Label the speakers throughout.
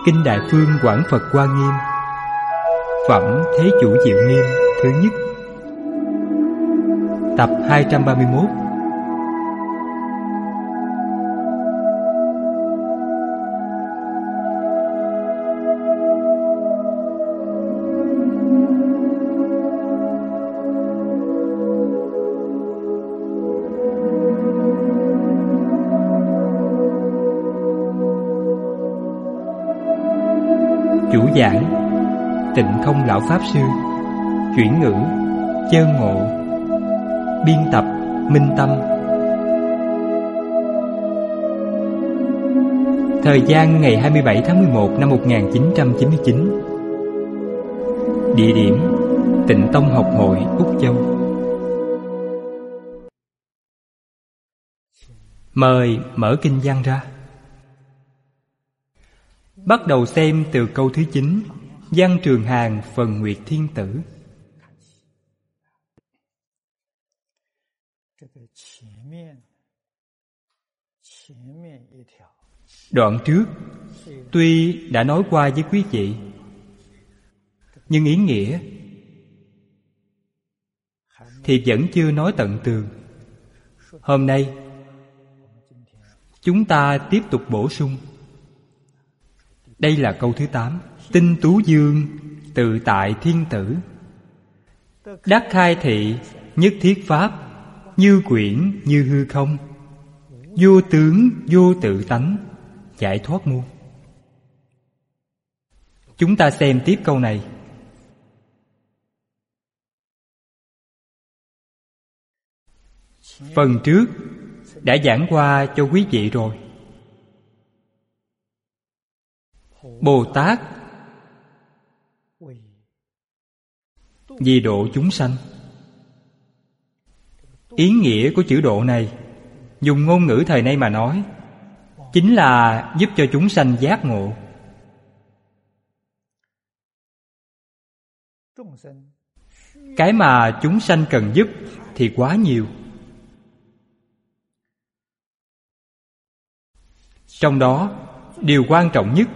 Speaker 1: Kinh Đại Phương Quảng Phật Hoa Nghiêm. Phẩm Thế Chủ Diệu Nghiêm thứ nhất. Tập 231. Chủ giảng Tịnh Không Lão Pháp Sư. Chuyển ngữ Chơn Ngộ. Biên tập Minh Tâm. Thời gian ngày 27 tháng 11 năm 1999. Địa điểm Tịnh Tông Học Hội, Úc Châu. Mời mở kinh văn ra. Bắt đầu xem từ câu thứ 9, Văn Trường Hàng phần Nguyệt Thiên Tử. Đoạn trước tuy đã nói qua với quý vị, nhưng ý nghĩa thì vẫn chưa nói tận tường. Hôm nay chúng ta tiếp tục bổ sung. Đây là câu thứ 8. Tinh Tú Dương tự tại thiên tử, đắc khai thị nhất thiết pháp, như quyển như hư không, vô tướng vô tự tánh, giải thoát muôn. Chúng ta xem tiếp câu này. Phần trước đã giảng qua cho quý vị rồi. Bồ Tát vì độ chúng sanh. Ý nghĩa của chữ độ này, dùng ngôn ngữ thời nay mà nói, chính là giúp cho chúng sanh giác ngộ. Cái mà chúng sanh cần giúp thì quá nhiều. Trong đó, điều quan trọng nhất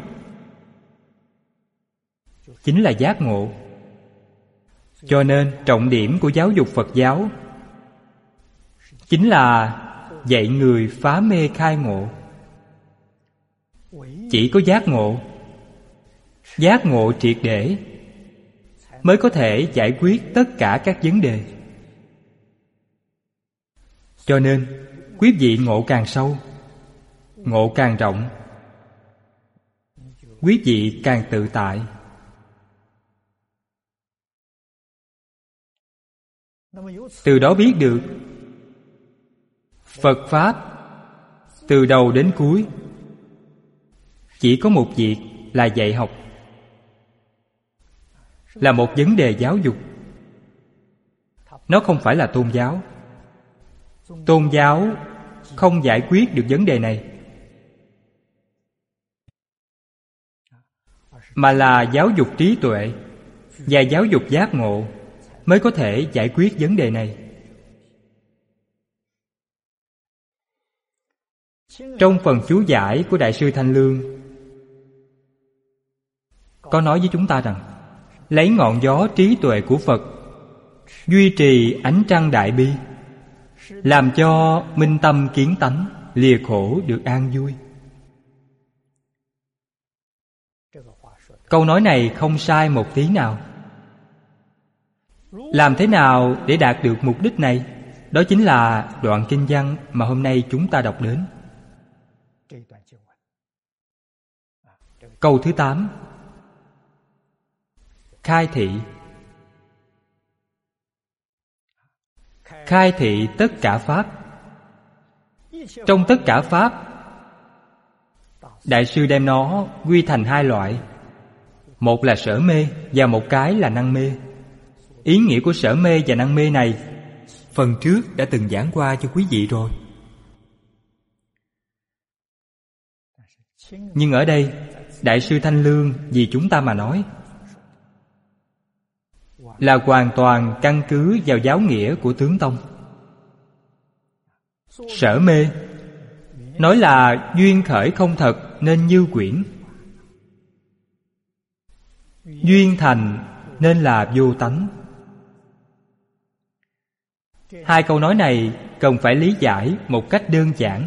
Speaker 1: chính là giác ngộ. Cho nên trọng điểm của giáo dục Phật giáo chính là dạy người phá mê khai ngộ. Chỉ có giác ngộ triệt để mới có thể giải quyết tất cả các vấn đề. Cho nên quý vị ngộ càng sâu, ngộ càng rộng, quý vị càng tự tại. Từ đó biết được Phật Pháp từ đầu đến cuối chỉ có một việc là dạy học, là một vấn đề giáo dục. Nó không phải là tôn giáo. Tôn giáo không giải quyết được vấn đề này, mà là giáo dục trí tuệ và giáo dục giác ngộ mới có thể giải quyết vấn đề này. Trong phần chú giải của Đại sư Thanh Lương có nói với chúng ta rằng, lấy ngọn gió trí tuệ của Phật duy trì ánh trăng đại bi, làm cho minh tâm kiến tánh, lìa khổ được an vui. Câu nói này không sai một tí nào. Làm thế nào để đạt được mục đích này? Đó chính là đoạn kinh văn mà hôm nay chúng ta đọc đến. Câu thứ 8. Khai thị. Khai thị tất cả Pháp. Trong tất cả Pháp, Đại sư đem nó quy thành hai loại. Một là sở mê và một cái là năng mê. Ý nghĩa của sở mê và năng mê này phần trước đã từng giảng qua cho quý vị rồi. Nhưng ở đây Đại sư Thanh Lương vì chúng ta mà nói, là hoàn toàn căn cứ vào giáo nghĩa của tướng tông. Sở mê nói là duyên khởi không thật nên như quyển. Duyên thành nên là vô tánh. Hai câu nói này cần phải lý giải một cách đơn giản.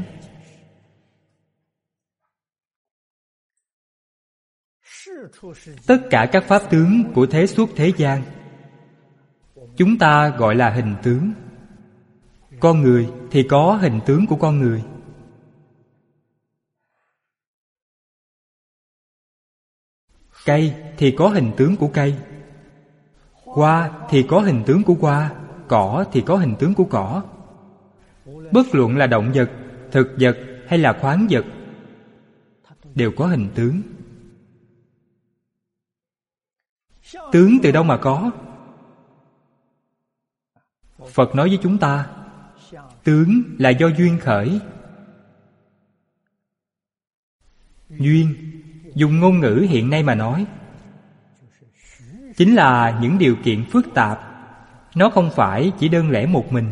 Speaker 1: Tất cả các pháp tướng của thế xuất thế gian chúng ta gọi là hình tướng. Con người thì có hình tướng của con người. Cây thì có hình tướng của cây. Hoa thì có hình tướng của hoa. Cỏ thì có hình tướng của cỏ. Bất luận là động vật, thực vật hay là khoáng vật đều có hình tướng. Tướng từ đâu mà có? Phật nói với chúng ta, tướng là do duyên khởi. Duyên, dùng ngôn ngữ hiện nay mà nói, chính là những điều kiện phức tạp. Nó không phải chỉ đơn lẻ một mình.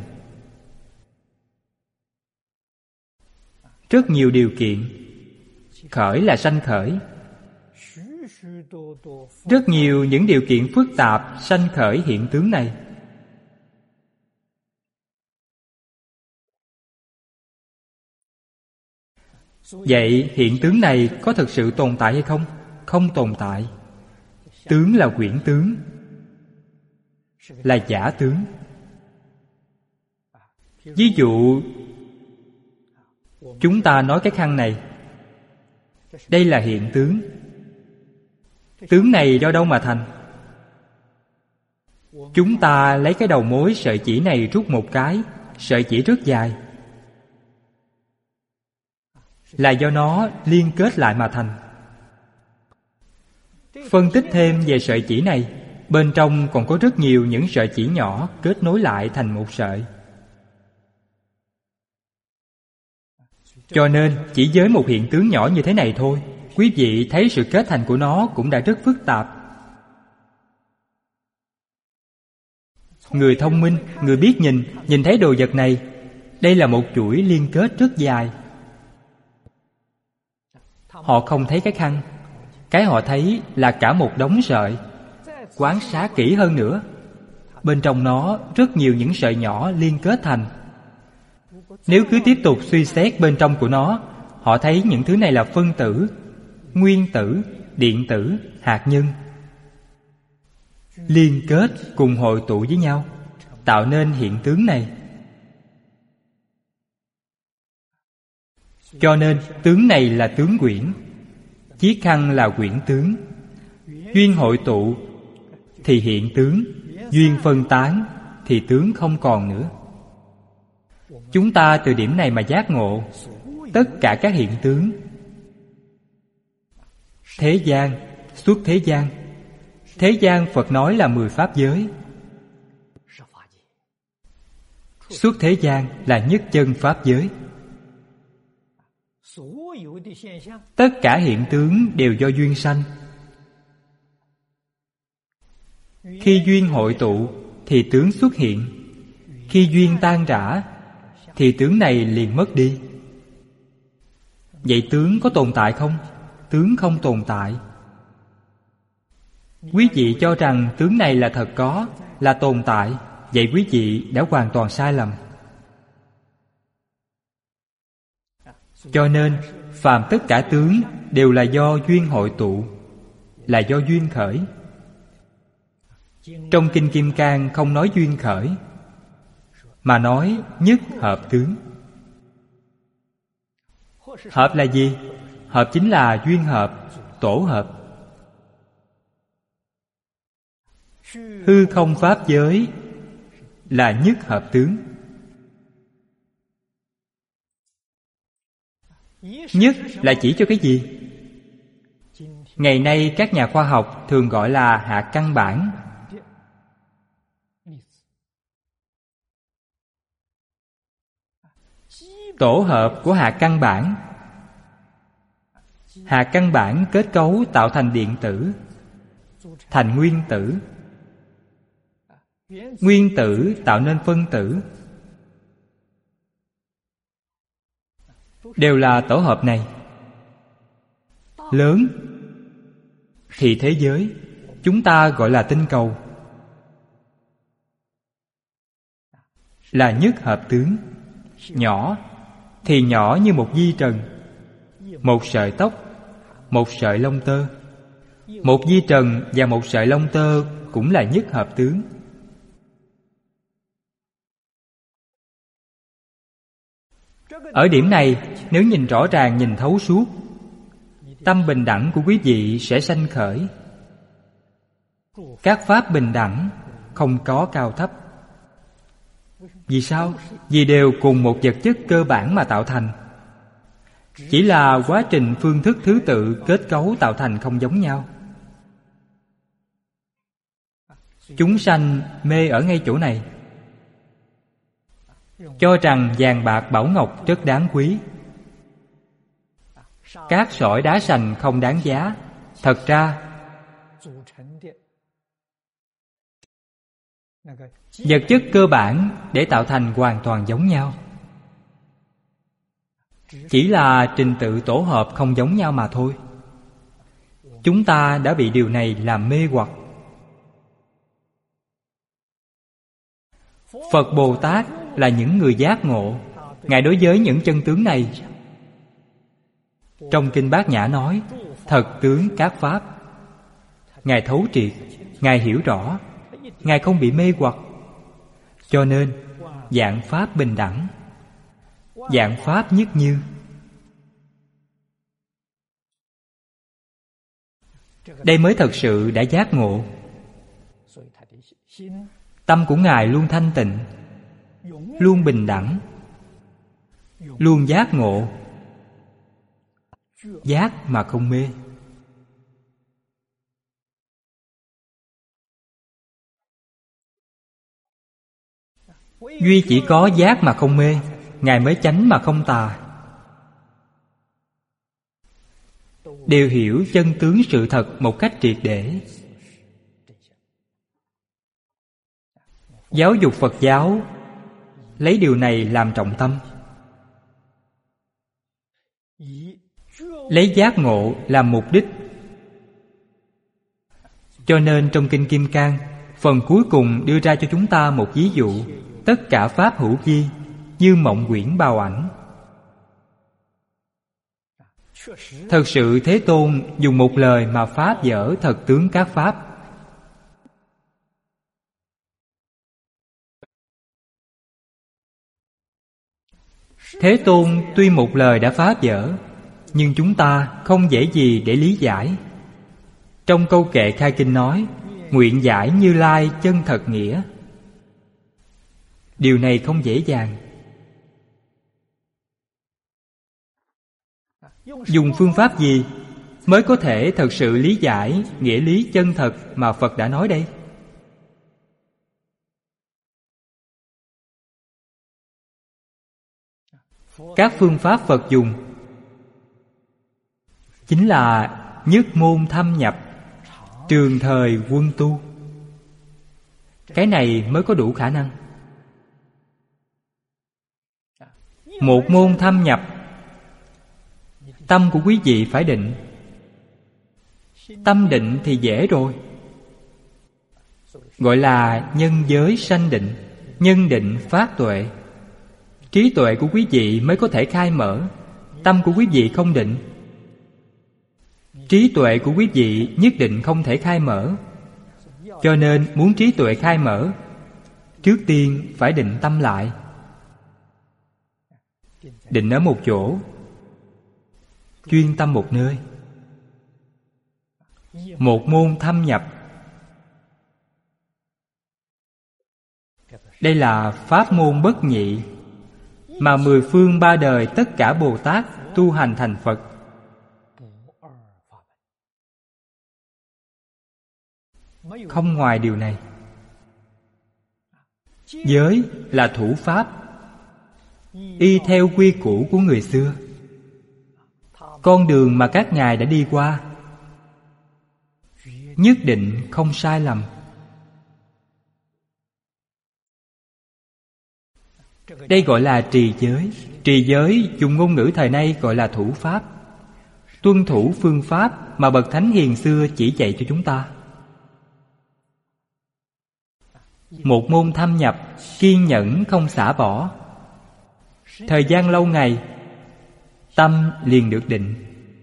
Speaker 1: Rất nhiều điều kiện. Khởi là sanh khởi. Rất nhiều những điều kiện phức tạp sanh khởi hiện tướng này. Vậy hiện tướng này có thực sự tồn tại hay không? Không tồn tại. Tướng là quyển tướng, là giả tướng. Ví dụ, chúng ta nói cái khăn này, đây là hiện tướng. Tướng này do đâu mà thành? Chúng ta lấy cái đầu mối sợi chỉ này rút một cái, sợi chỉ rất dài, là do nó liên kết lại mà thành. Phân tích thêm về sợi chỉ này, bên trong còn có rất nhiều những sợi chỉ nhỏ kết nối lại thành một sợi. Cho nên chỉ với một hiện tướng nhỏ như thế này thôi, quý vị thấy sự kết thành của nó cũng đã rất phức tạp. Người thông minh, người biết nhìn thấy đồ vật này, đây là một chuỗi liên kết rất dài. Họ không thấy cái khăn, cái họ thấy là cả một đống sợi. Quan sát kỹ hơn nữa, bên trong nó rất nhiều những sợi nhỏ liên kết thành. Nếu cứ tiếp tục suy xét bên trong của nó, họ thấy những thứ này là phân tử, nguyên tử, điện tử, hạt nhân, liên kết cùng hội tụ với nhau, tạo nên hiện tướng này. Cho nên tướng này là tướng quyển, chiếc khăn là quyển tướng. Duyên hội tụ thì hiện tướng, duyên phân tán thì tướng không còn nữa. Chúng ta từ điểm này mà giác ngộ, tất cả các hiện tướng, thế gian, xuất thế gian. Thế gian Phật nói là 10 pháp giới. Xuất thế gian là nhất chân pháp giới. Tất cả hiện tướng đều do duyên sanh. Khi duyên hội tụ thì tướng xuất hiện. Khi duyên tan rã thì tướng này liền mất đi. Vậy tướng có tồn tại không? Tướng không tồn tại. Quý vị cho rằng tướng này là thật có, là tồn tại, vậy quý vị đã hoàn toàn sai lầm. Cho nên phàm tất cả tướng đều là do duyên hội tụ, là do duyên khởi. Trong Kinh Kim Cang không nói duyên khởi, mà nói nhất hợp tướng. Hợp là gì? Hợp chính là duyên hợp, tổ hợp. Hư không pháp giới là nhất hợp tướng. Nhất là chỉ cho cái gì? Ngày nay các nhà khoa học thường gọi là hạt căn bản. Tổ hợp của hạt căn bản. Hạt căn bản kết cấu tạo thành điện tử, thành nguyên tử. Nguyên tử tạo nên phân tử. Đều là tổ hợp này. Lớn thì thế giới, chúng ta gọi là tinh cầu, là nhất hợp tướng. Nhỏ thì nhỏ như một vi trần, một sợi tóc, một sợi lông tơ. Một vi trần và một sợi lông tơ cũng là nhất hợp tướng. Ở điểm này, nếu nhìn rõ ràng, nhìn thấu suốt, tâm bình đẳng của quý vị sẽ sanh khởi. Các pháp bình đẳng, không có cao thấp. Vì sao? Vì đều cùng một vật chất cơ bản mà tạo thành. Chỉ là quá trình phương thức thứ tự kết cấu tạo thành không giống nhau. Chúng sanh mê ở ngay chỗ này, cho rằng vàng bạc bảo ngọc rất đáng quý, cát sỏi đá sành không đáng giá. Thật ra vật chất cơ bản để tạo thành hoàn toàn giống nhau, chỉ là trình tự tổ hợp không giống nhau mà thôi. Chúng ta đã bị điều này làm mê hoặc. Phật Bồ Tát là những người giác ngộ. Ngài đối với những chân tướng này, trong Kinh Bát Nhã nói thật tướng các pháp. Ngài thấu triệt, Ngài hiểu rõ, Ngài không bị mê hoặc. Cho nên vạn pháp bình đẳng, vạn pháp nhất như. Đây mới thật sự đã giác ngộ. Tâm của Ngài luôn thanh tịnh, luôn bình đẳng, luôn giác ngộ. Giác mà không mê. Duy chỉ có giác mà không mê, Ngài mới chánh mà không tà. Đều hiểu chân tướng sự thật một cách triệt để. Giáo dục Phật giáo lấy điều này làm trọng tâm, lấy giác ngộ làm mục đích. Cho nên trong Kinh Kim Cang, phần cuối cùng đưa ra cho chúng ta một ví dụ: tất cả pháp hữu vi, như mộng quyển bao ảnh. Thật sự Thế Tôn dùng một lời mà phá vỡ thật tướng các pháp. Thế Tôn tuy một lời đã phá vỡ, nhưng chúng ta không dễ gì để lý giải. Trong câu kệ khai kinh nói: nguyện giải Như Lai chân thật nghĩa. Điều này không dễ dàng. Dùng phương pháp gì mới có thể thật sự lý giải nghĩa lý chân thật mà Phật đã nói đây? Các phương pháp Phật dùng chính là nhất môn thâm nhập, trường thời quân tu. Cái này mới có đủ khả năng. Một môn thâm nhập, tâm của quý vị phải định. Tâm định thì dễ rồi, gọi là nhân giới sanh định. Nhân định phát tuệ, trí tuệ của quý vị mới có thể khai mở. Tâm của quý vị không định, trí tuệ của quý vị nhất định không thể khai mở. Cho nên muốn trí tuệ khai mở, trước tiên phải định tâm lại. Định ở một chỗ, chuyên tâm một nơi. Một môn thâm nhập. Đây là pháp môn bất nhị mà mười phương ba đời tất cả Bồ Tát tu hành thành Phật. Không ngoài điều này. Giới là thủ pháp, y theo quy củ của người xưa. Con đường mà các ngài đã đi qua nhất định không sai lầm. Đây gọi là trì giới. Trì giới dùng ngôn ngữ thời nay gọi là thủ pháp. Tuân thủ phương pháp mà bậc thánh hiền xưa chỉ dạy cho chúng ta. một môn thâm nhập, kiên nhẫn không xả bỏ. Thời gian lâu ngày, tâm liền được định.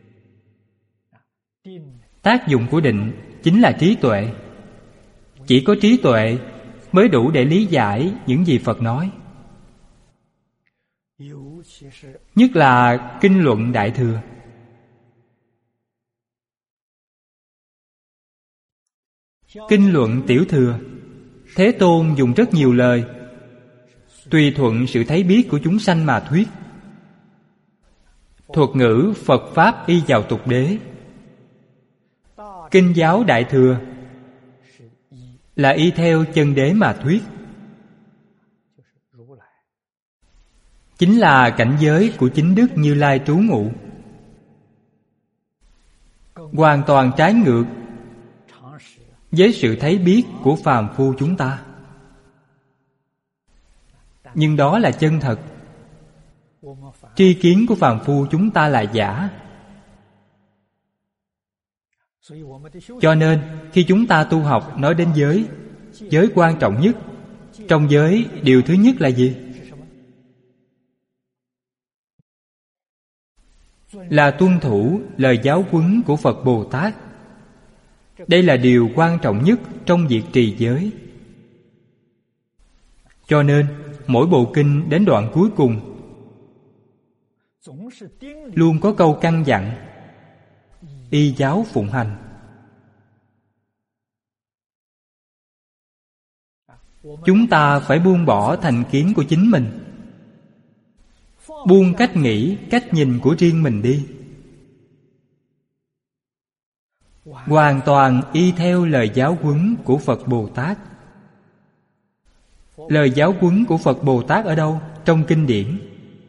Speaker 1: Tác dụng của định chính là trí tuệ. Chỉ có trí tuệ mới đủ để lý giải những gì Phật nói. Nhất là kinh luận Đại Thừa. Kinh luận Tiểu Thừa, Thế Tôn dùng rất nhiều lời, tùy thuận sự thấy biết của chúng sanh mà thuyết. Thuật ngữ Phật Pháp y vào tục đế. Kinh giáo Đại Thừa là y theo chân đế mà thuyết. Chính là cảnh giới của chính Đức Như Lai trú ngụ. Hoàn toàn trái ngược với sự thấy biết của phàm phu chúng ta. Nhưng đó là chân thật. Tri kiến của phàm phu chúng ta là giả. Cho nên khi chúng ta tu học nói đến giới, giới quan trọng nhất. Trong giới điều thứ nhất là gì? Là tuân thủ lời giáo huấn của Phật Bồ Tát. Đây là điều quan trọng nhất trong việc trì giới. Cho nên mỗi bộ kinh đến đoạn cuối cùng luôn có câu căn dặn: y giáo phụng hành. Chúng ta phải buông bỏ thành kiến của chính mình, buông cách nghĩ, cách nhìn của riêng mình đi, hoàn toàn y theo lời giáo huấn của Phật Bồ Tát. Lời giáo huấn của Phật Bồ Tát ở đâu? Trong kinh điển.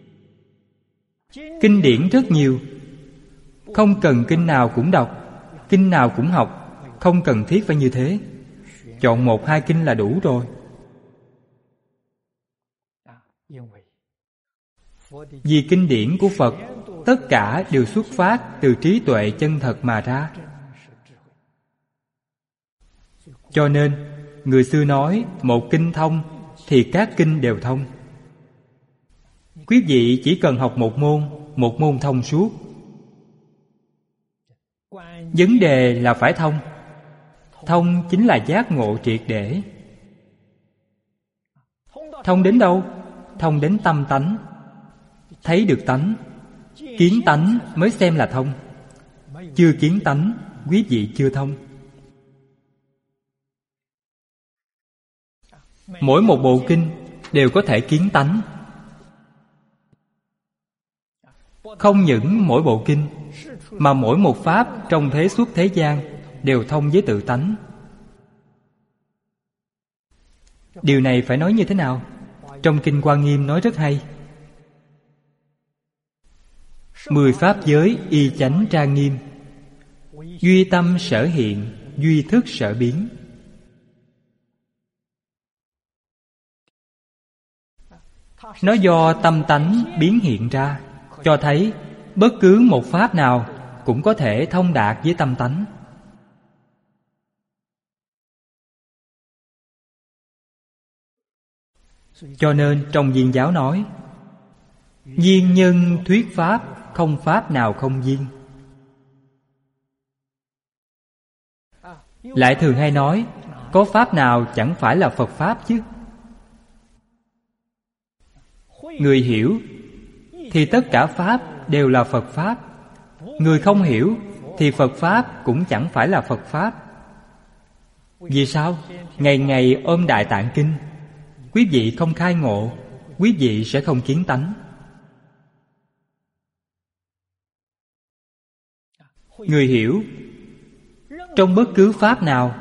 Speaker 1: Kinh điển rất nhiều, không cần kinh nào cũng đọc, kinh nào cũng học, không cần thiết phải như thế. Chọn một hai kinh là đủ rồi. Vì kinh điển của Phật tất cả đều xuất phát từ trí tuệ chân thật mà ra. Cho nên người xưa nói một kinh thông thì các kinh đều thông. Quý vị chỉ cần học một môn thông suốt. Vấn đề là phải thông. Thông chính là giác ngộ triệt để. Thông đến đâu? Thông đến tâm tánh. Thấy được tánh, kiến tánh mới xem là thông. Chưa kiến tánh, quý vị chưa thông. Mỗi một bộ kinh đều có thể kiến tánh. Không những mỗi bộ kinh, mà mỗi một pháp trong thế xuất thế gian đều thông với tự tánh. Điều này phải nói như thế nào? Trong kinh Hoa Nghiêm nói rất hay. 10 pháp giới y chánh trang nghiêm, duy tâm sở hiện, duy thức sở biến. Nó do tâm tánh biến hiện ra, cho thấy bất cứ một pháp nào cũng có thể thông đạt với tâm tánh. Cho nên trong Viên giáo nói: viên nhân thuyết pháp, không pháp nào không viên. Lại thường hay nói: có pháp nào chẳng phải là Phật pháp chứ. Người hiểu thì tất cả pháp đều là Phật pháp. Người không hiểu thì Phật pháp cũng chẳng phải là Phật pháp. Vì sao? Ngày ngày ôm Đại Tạng Kinh, quý vị không khai ngộ, quý vị sẽ không kiến tánh. Người hiểu trong bất cứ pháp nào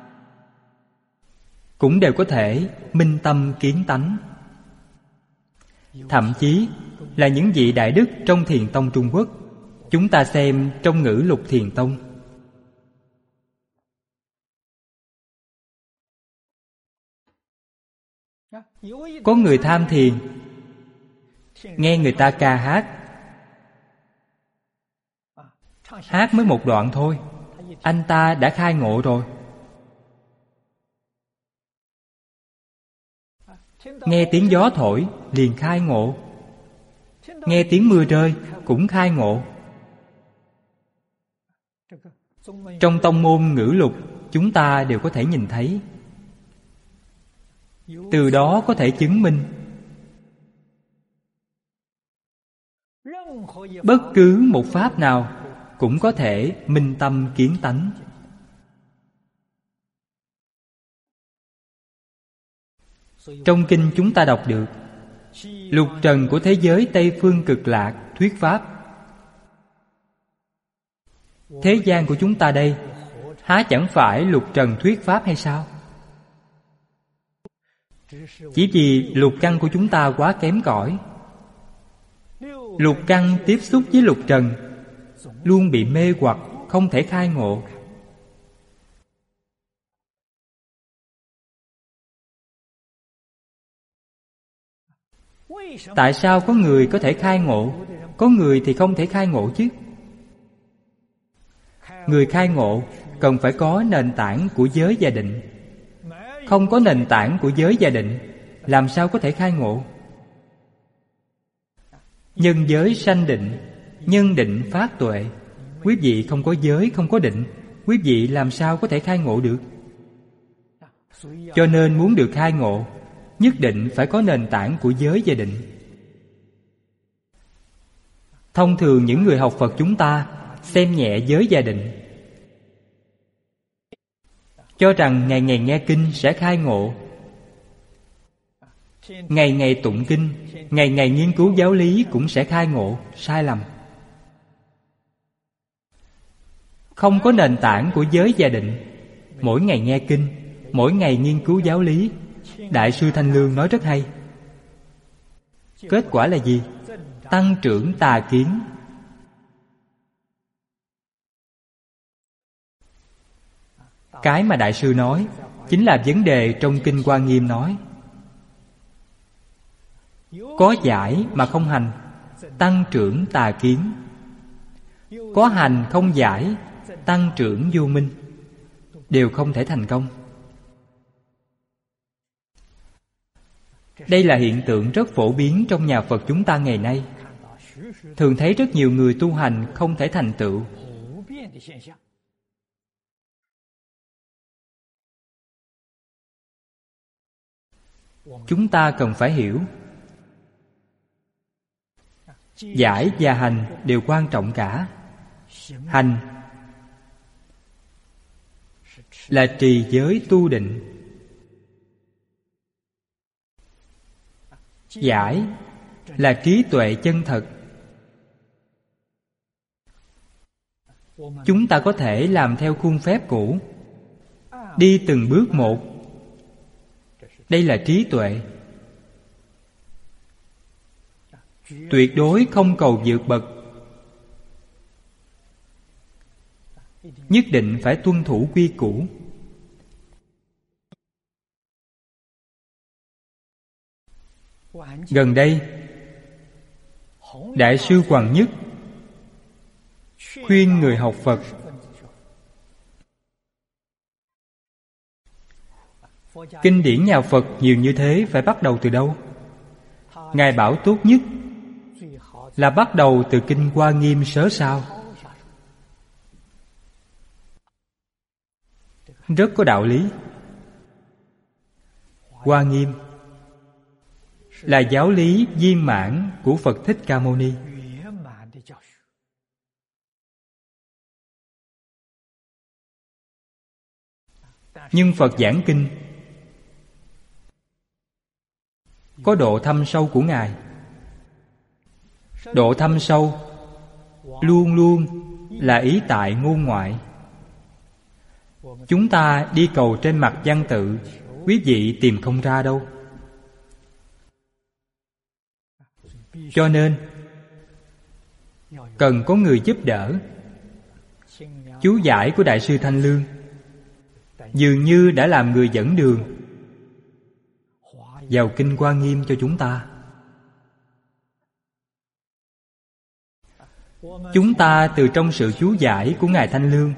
Speaker 1: cũng đều có thể minh tâm kiến tánh. Thậm chí là những vị đại đức trong Thiền tông Trung Quốc, chúng ta xem trong Ngữ Lục Thiền tông. Có người tham thiền, nghe người ta ca hát. Hát mới một đoạn thôi, anh ta đã khai ngộ rồi. Nghe tiếng gió thổi liền khai ngộ. Nghe tiếng mưa rơi cũng khai ngộ. Trong tông môn ngữ lục, chúng ta đều có thể nhìn thấy. Từ đó có thể chứng minh bất cứ một pháp nào cũng có thể minh tâm kiến tánh. Trong kinh chúng ta đọc được lục trần của thế giới Tây Phương Cực Lạc thuyết pháp. Thế gian của chúng ta đây há chẳng phải lục trần thuyết pháp hay sao? Chỉ vì lục căn của chúng ta quá kém cỏi. Lục căn tiếp xúc với lục trần luôn bị mê hoặc, không thể khai ngộ. Tại sao có người có thể khai ngộ, có người thì không thể khai ngộ chứ? Người khai ngộ cần phải có nền tảng của giới và định. Không có nền tảng của giới và định, làm sao có thể khai ngộ? Nhân giới sanh định, nhân định phát tuệ. Quý vị không có giới, không có định, quý vị làm sao có thể khai ngộ được? Cho nên muốn được khai ngộ, nhất định phải có nền tảng của giới và định. Thông thường những người học Phật chúng ta xem nhẹ giới và định, cho rằng ngày ngày nghe kinh sẽ khai ngộ, ngày ngày tụng kinh, ngày ngày nghiên cứu giáo lý cũng sẽ khai ngộ. Sai lầm. Không có nền tảng của giới và định, mỗi ngày nghe kinh, mỗi ngày nghiên cứu giáo lý. Đại sư Thanh Lương nói rất hay. Kết quả là gì? Tăng trưởng tà kiến. Cái mà Đại sư nói chính là vấn đề trong Kinh Hoa Nghiêm nói. Có giải mà không hành, tăng trưởng tà kiến. Có hành không giải, tăng trưởng vô minh. Đều không thể thành công. Đây là hiện tượng rất phổ biến trong nhà Phật chúng ta ngày nay. Thường thấy rất nhiều người tu hành không thể thành tựu. Chúng ta cần phải hiểu, giải và hành đều quan trọng cả. Hành là trì giới tu định, giải là trí tuệ chân thật. Chúng ta có thể làm theo khuôn phép cũ, đi từng bước một. Đây là trí tuệ. Tuyệt đối không cầu vượt bậc. Nhất định phải tuân thủ quy củ. Gần đây, Đại sư Hoàng Nhất khuyên người học Phật kinh điển nhà Phật nhiều như thế phải bắt đầu từ đâu? Ngài bảo tốt nhất là bắt đầu từ Kinh Hoa Nghiêm sớ sao. Rất có đạo lý. Hoa Nghiêm là giáo lý viên mãn của Phật Thích Ca Mâu Ni. Nhưng Phật giảng kinh có độ thâm sâu của Ngài. Độ thâm sâu luôn luôn là ý tại ngôn ngoại. Chúng ta đi cầu trên mặt văn tự, quý vị tìm không ra đâu. Cho nên cần có người giúp đỡ. Chú giải của Đại sư Thanh Lương dường như đã làm người dẫn đường vào Kinh Hoa Nghiêm cho chúng ta. Chúng ta từ trong sự chú giải của Ngài Thanh Lương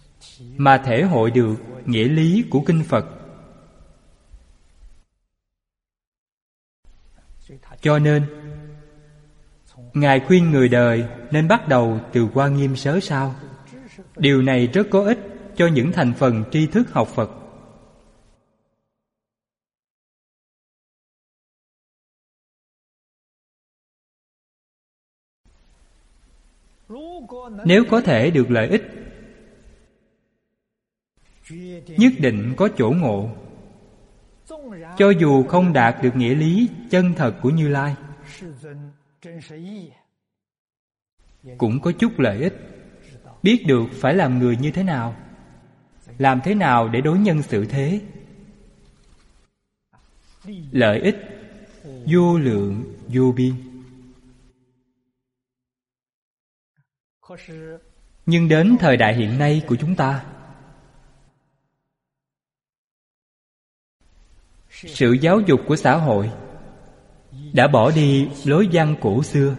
Speaker 1: mà thể hội được nghĩa lý của Kinh Phật. Cho nên Ngài khuyên người đời nên bắt đầu từ Hoa Nghiêm Sớ Sao. Điều này rất có ích cho những thành phần tri thức học Phật. Nếu có thể được lợi ích, nhất định có chỗ ngộ. Cho dù không đạt được nghĩa lý chân thật của Như Lai, cũng có chút lợi ích. Biết được phải làm người như thế nào, làm thế nào để đối nhân xử thế. Lợi ích vô lượng vô biên. Nhưng đến thời đại hiện nay của chúng ta, sự giáo dục của xã hội đã bỏ đi lối văn cổ xưa.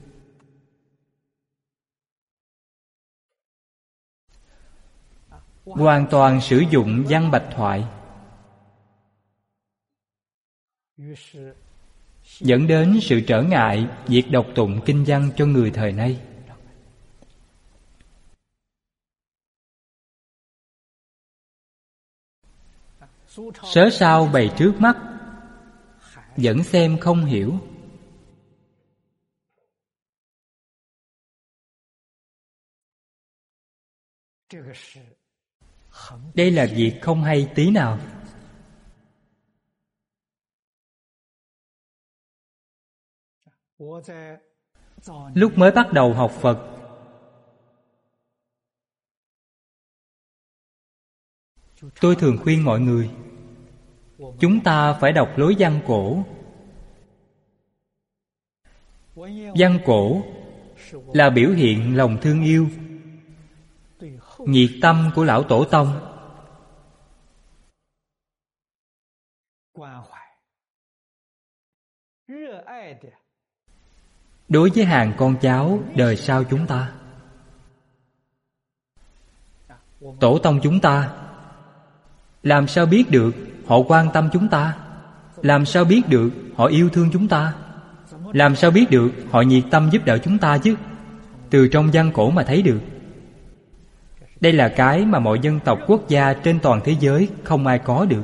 Speaker 1: Hoàn toàn sử dụng văn bạch thoại, dẫn đến sự trở ngại việc đọc tụng kinh văn cho người thời nay. Sớ sao bày trước mắt, vẫn xem không hiểu. Đây là việc không hay tí nào. Lúc mới bắt đầu học Phật, tôi thường khuyên mọi người, chúng ta phải đọc lối văn cổ. Văn cổ là biểu hiện lòng thương yêu, nhiệt tâm của lão tổ tông, đối với hàng con cháu đời sau chúng ta. Tổ tông chúng ta làm sao biết được họ quan tâm chúng ta? Làm sao biết được họ yêu thương chúng ta? Làm sao biết được họ nhiệt tâm giúp đỡ chúng ta chứ? Từ trong văn cổ mà thấy được. Đây là cái mà mọi dân tộc quốc gia trên toàn thế giới không ai có được.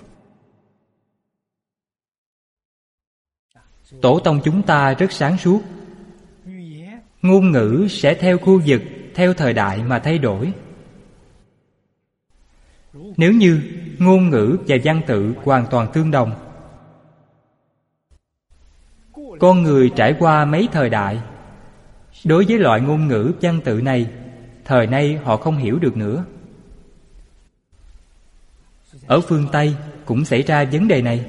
Speaker 1: Tổ tông chúng ta rất sáng suốt. Ngôn ngữ sẽ theo khu vực, theo thời đại mà thay đổi. Nếu như ngôn ngữ và văn tự hoàn toàn tương đồng, con người trải qua mấy thời đại, đối với loại ngôn ngữ văn tự này, thời nay họ không hiểu được nữa. Ở phương Tây cũng xảy ra vấn đề này.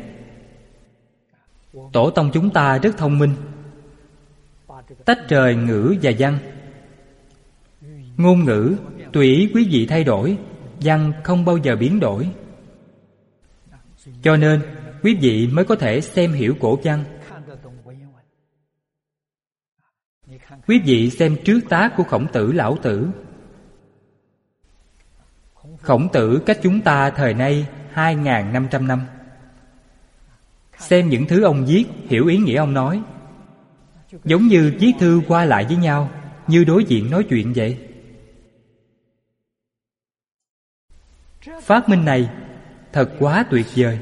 Speaker 1: Tổ tông chúng ta rất thông minh, tách rời ngữ và văn. Ngôn ngữ tùy ý quý vị thay đổi, văn không bao giờ biến đổi. Cho nên quý vị mới có thể xem hiểu cổ văn. Quý vị xem trước tác của Khổng Tử, Lão Tử. Khổng Tử cách chúng ta thời nay 2.500 năm. Xem những thứ ông viết, hiểu ý nghĩa ông nói, giống như viết thư qua lại với nhau, như đối diện nói chuyện vậy. Phát minh này thật quá tuyệt vời,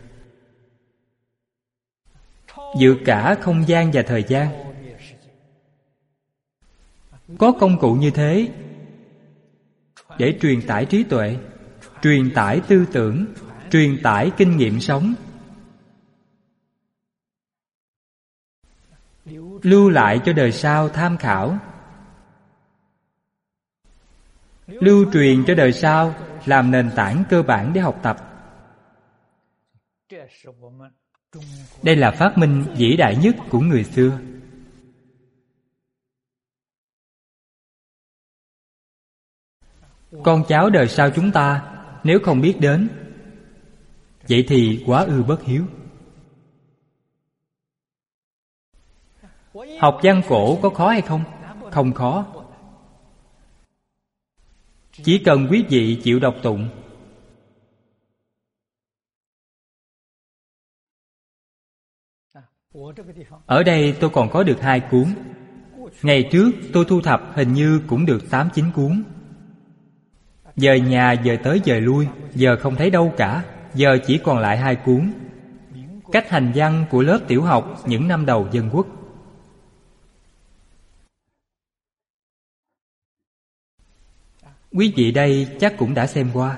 Speaker 1: vượt cả không gian và thời gian. Có công cụ như thế để truyền tải trí tuệ, truyền tải tư tưởng, truyền tải kinh nghiệm sống, lưu lại cho đời sau tham khảo, lưu truyền cho đời sau làm nền tảng cơ bản để học tập. Đây là phát minh vĩ đại nhất của người xưa. Con cháu đời sau chúng ta nếu không biết đến, vậy thì quá ư bất hiếu. Học văn cổ có khó hay không? Không khó. Chỉ cần quý vị chịu đọc tụng, Ở đây tôi còn có được 2 cuốn. Ngày trước tôi thu thập hình như cũng được 8-9 cuốn. Dời nhà dời tới dời lui, giờ không thấy đâu cả. Giờ chỉ còn lại 2 cuốn. Cách hành văn của lớp tiểu học những năm đầu dân quốc. Quý vị đây chắc cũng đã xem qua.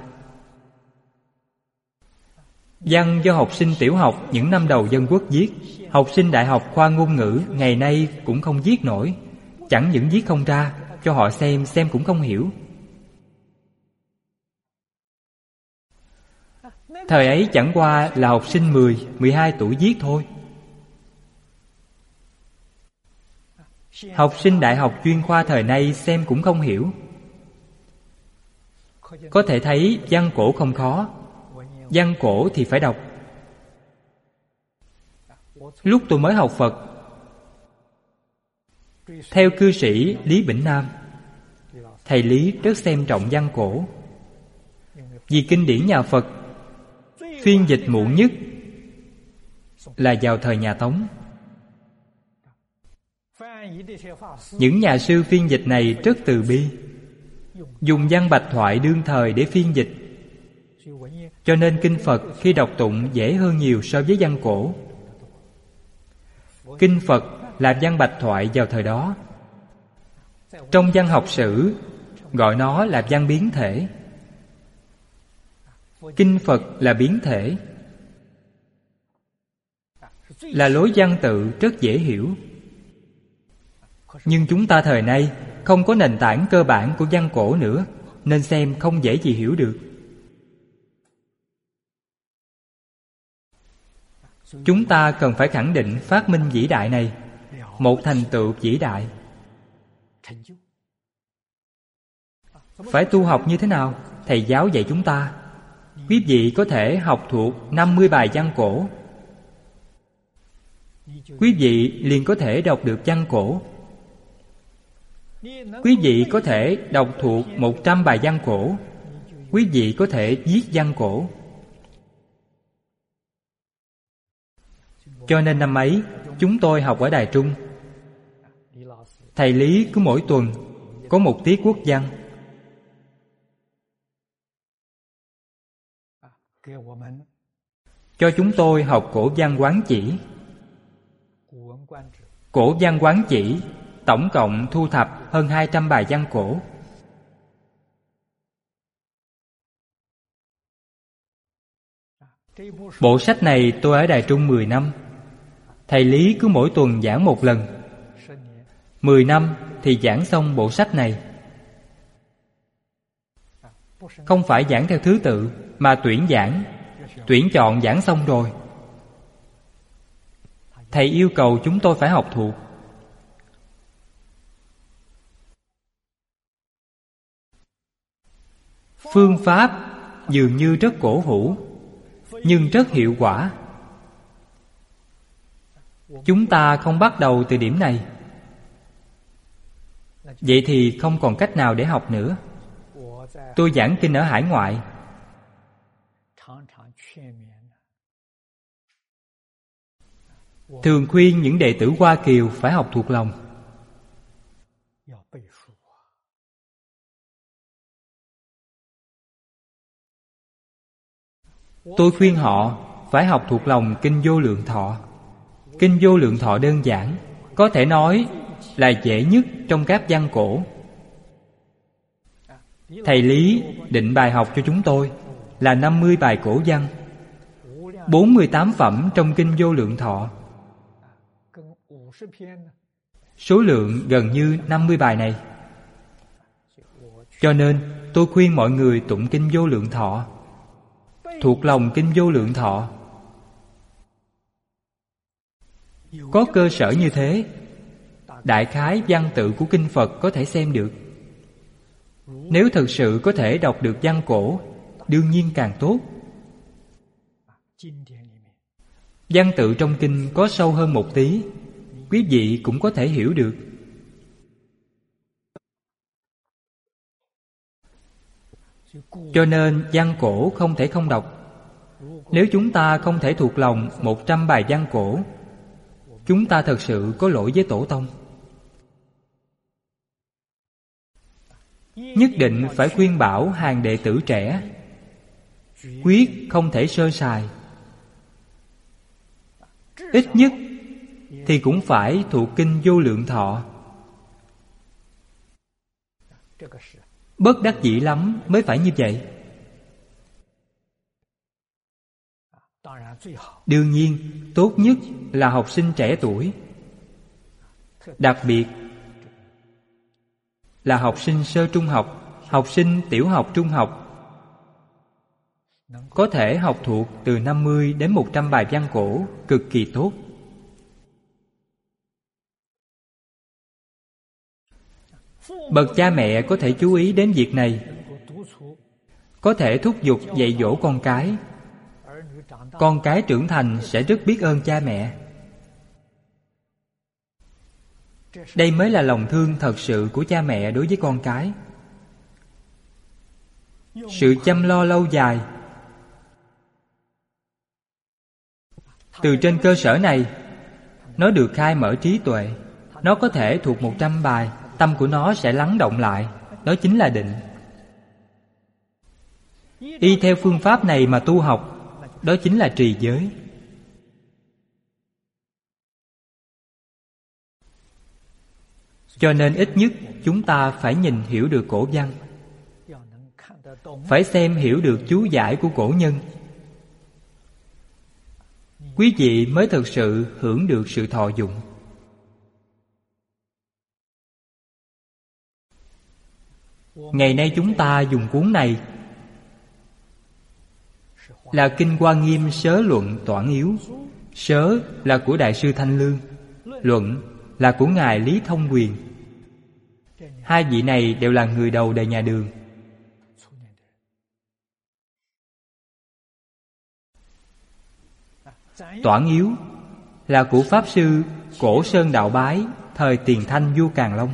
Speaker 1: Văn do học sinh tiểu học những năm đầu dân quốc viết. Học sinh đại học khoa ngôn ngữ ngày nay cũng không viết nổi. Chẳng những viết không ra, cho họ xem cũng không hiểu. Thời ấy chẳng qua là học sinh 10, 12 tuổi viết thôi. Học sinh đại học chuyên khoa thời nay xem cũng không hiểu. Có thể thấy văn cổ không khó. Văn cổ thì phải đọc. Lúc tôi mới học Phật, theo cư sĩ Lý Bỉnh Nam, thầy Lý rất xem trọng văn cổ. Vì kinh điển nhà Phật phiên dịch muộn nhất là vào thời nhà Tống. Những nhà sư phiên dịch này rất từ bi, dùng văn bạch thoại đương thời để phiên dịch, cho nên kinh Phật khi đọc tụng dễ hơn nhiều so với văn cổ. Kinh Phật là văn bạch thoại vào thời đó. Trong văn học sử gọi nó là văn biến thể. Kinh Phật là biến thể, là lối văn tự rất dễ hiểu. Nhưng chúng ta thời nay không có nền tảng cơ bản của văn cổ nữa, nên xem không dễ gì hiểu được. Chúng ta cần phải khẳng định phát minh vĩ đại này, một thành tựu vĩ đại. Phải tu học như thế nào? Thầy giáo dạy chúng ta. Quý vị có thể học thuộc 50 bài văn cổ. Quý vị liền có thể đọc được văn cổ. Quý vị có thể đọc thuộc 100 bài văn cổ. Quý vị có thể viết văn cổ. Cho nên năm ấy chúng tôi học ở Đài Trung. Thầy Lý cứ mỗi tuần có một tiết quốc văn. Cho chúng tôi học cổ văn quán chỉ. Cổ văn quán chỉ tổng cộng thu thập hơn 200 bài văn cổ. Bộ sách này tôi ở Đài Trung 10 năm. Thầy Lý cứ mỗi tuần giảng một lần. 10 năm thì giảng xong bộ sách này. Không phải giảng theo thứ tự, mà tuyển giảng. Tuyển chọn giảng xong rồi, thầy yêu cầu chúng tôi phải học thuộc. Phương pháp dường như rất cổ hủ, nhưng rất hiệu quả. Chúng ta không bắt đầu từ điểm này, vậy thì không còn cách nào để học nữa. Tôi giảng kinh ở hải ngoại, thường khuyên những đệ tử Hoa Kiều phải học thuộc lòng. Tôi khuyên họ phải học thuộc lòng Kinh Vô Lượng Thọ. Kinh Vô Lượng Thọ đơn giản, có thể nói là dễ nhất trong các văn cổ. Thầy Lý định bài học cho chúng tôi là 50 bài cổ văn, 48 phẩm trong Kinh Vô Lượng Thọ. Số lượng gần như 50 bài này. Cho nên tôi khuyên mọi người tụng Kinh Vô Lượng Thọ, thuộc lòng Kinh Vô Lượng Thọ. Có cơ sở như thế, đại khái văn tự của kinh Phật có thể xem được. Nếu thực sự có thể đọc được văn cổ, đương nhiên càng tốt. Văn tự trong kinh có sâu hơn một tí, quý vị cũng có thể hiểu được. Cho nên văn cổ không thể không đọc. Nếu chúng ta không thể thuộc lòng 100 bài văn cổ, chúng ta thật sự có lỗi với tổ tông. Nhất định phải khuyên bảo hàng đệ tử trẻ, quyết không thể sơ sài. Ít nhất thì cũng phải thuộc kinh Vô Lượng Thọ. Bất đắc dĩ lắm mới phải như vậy. Đương nhiên, tốt nhất là học sinh trẻ tuổi, đặc biệt là học sinh sơ trung học, học sinh tiểu học trung học, có thể học thuộc từ 50 đến 100 bài văn cổ, cực kỳ tốt. Bậc cha mẹ có thể chú ý đến việc này, có thể thúc giục dạy dỗ con cái. Con cái trưởng thành sẽ rất biết ơn cha mẹ. Đây mới là lòng thương thật sự của cha mẹ đối với con cái. Sự chăm lo lâu dài. Từ trên cơ sở này, nó được khai mở trí tuệ. Nó có thể thuộc 100 bài, tâm của nó sẽ lắng động lại. Đó chính là định. Y theo phương pháp này mà tu học, đó chính là trì giới. Cho nên ít nhất chúng ta phải nhìn hiểu được cổ văn, phải xem hiểu được chú giải của cổ nhân. Quý vị mới thực sự hưởng được sự thọ dụng. Ngày nay chúng ta dùng cuốn này là Kinh Hoa Nghiêm Sớ Luận Toản Yếu. Sớ là của Đại sư Thanh Lương, Luận là của Ngài Lý Thông Quyền. Hai vị này đều là người đầu đời nhà Đường. Toản Yếu là của Pháp Sư Cổ Sơn Đạo Bái thời Tiền Thanh vua Càn Long.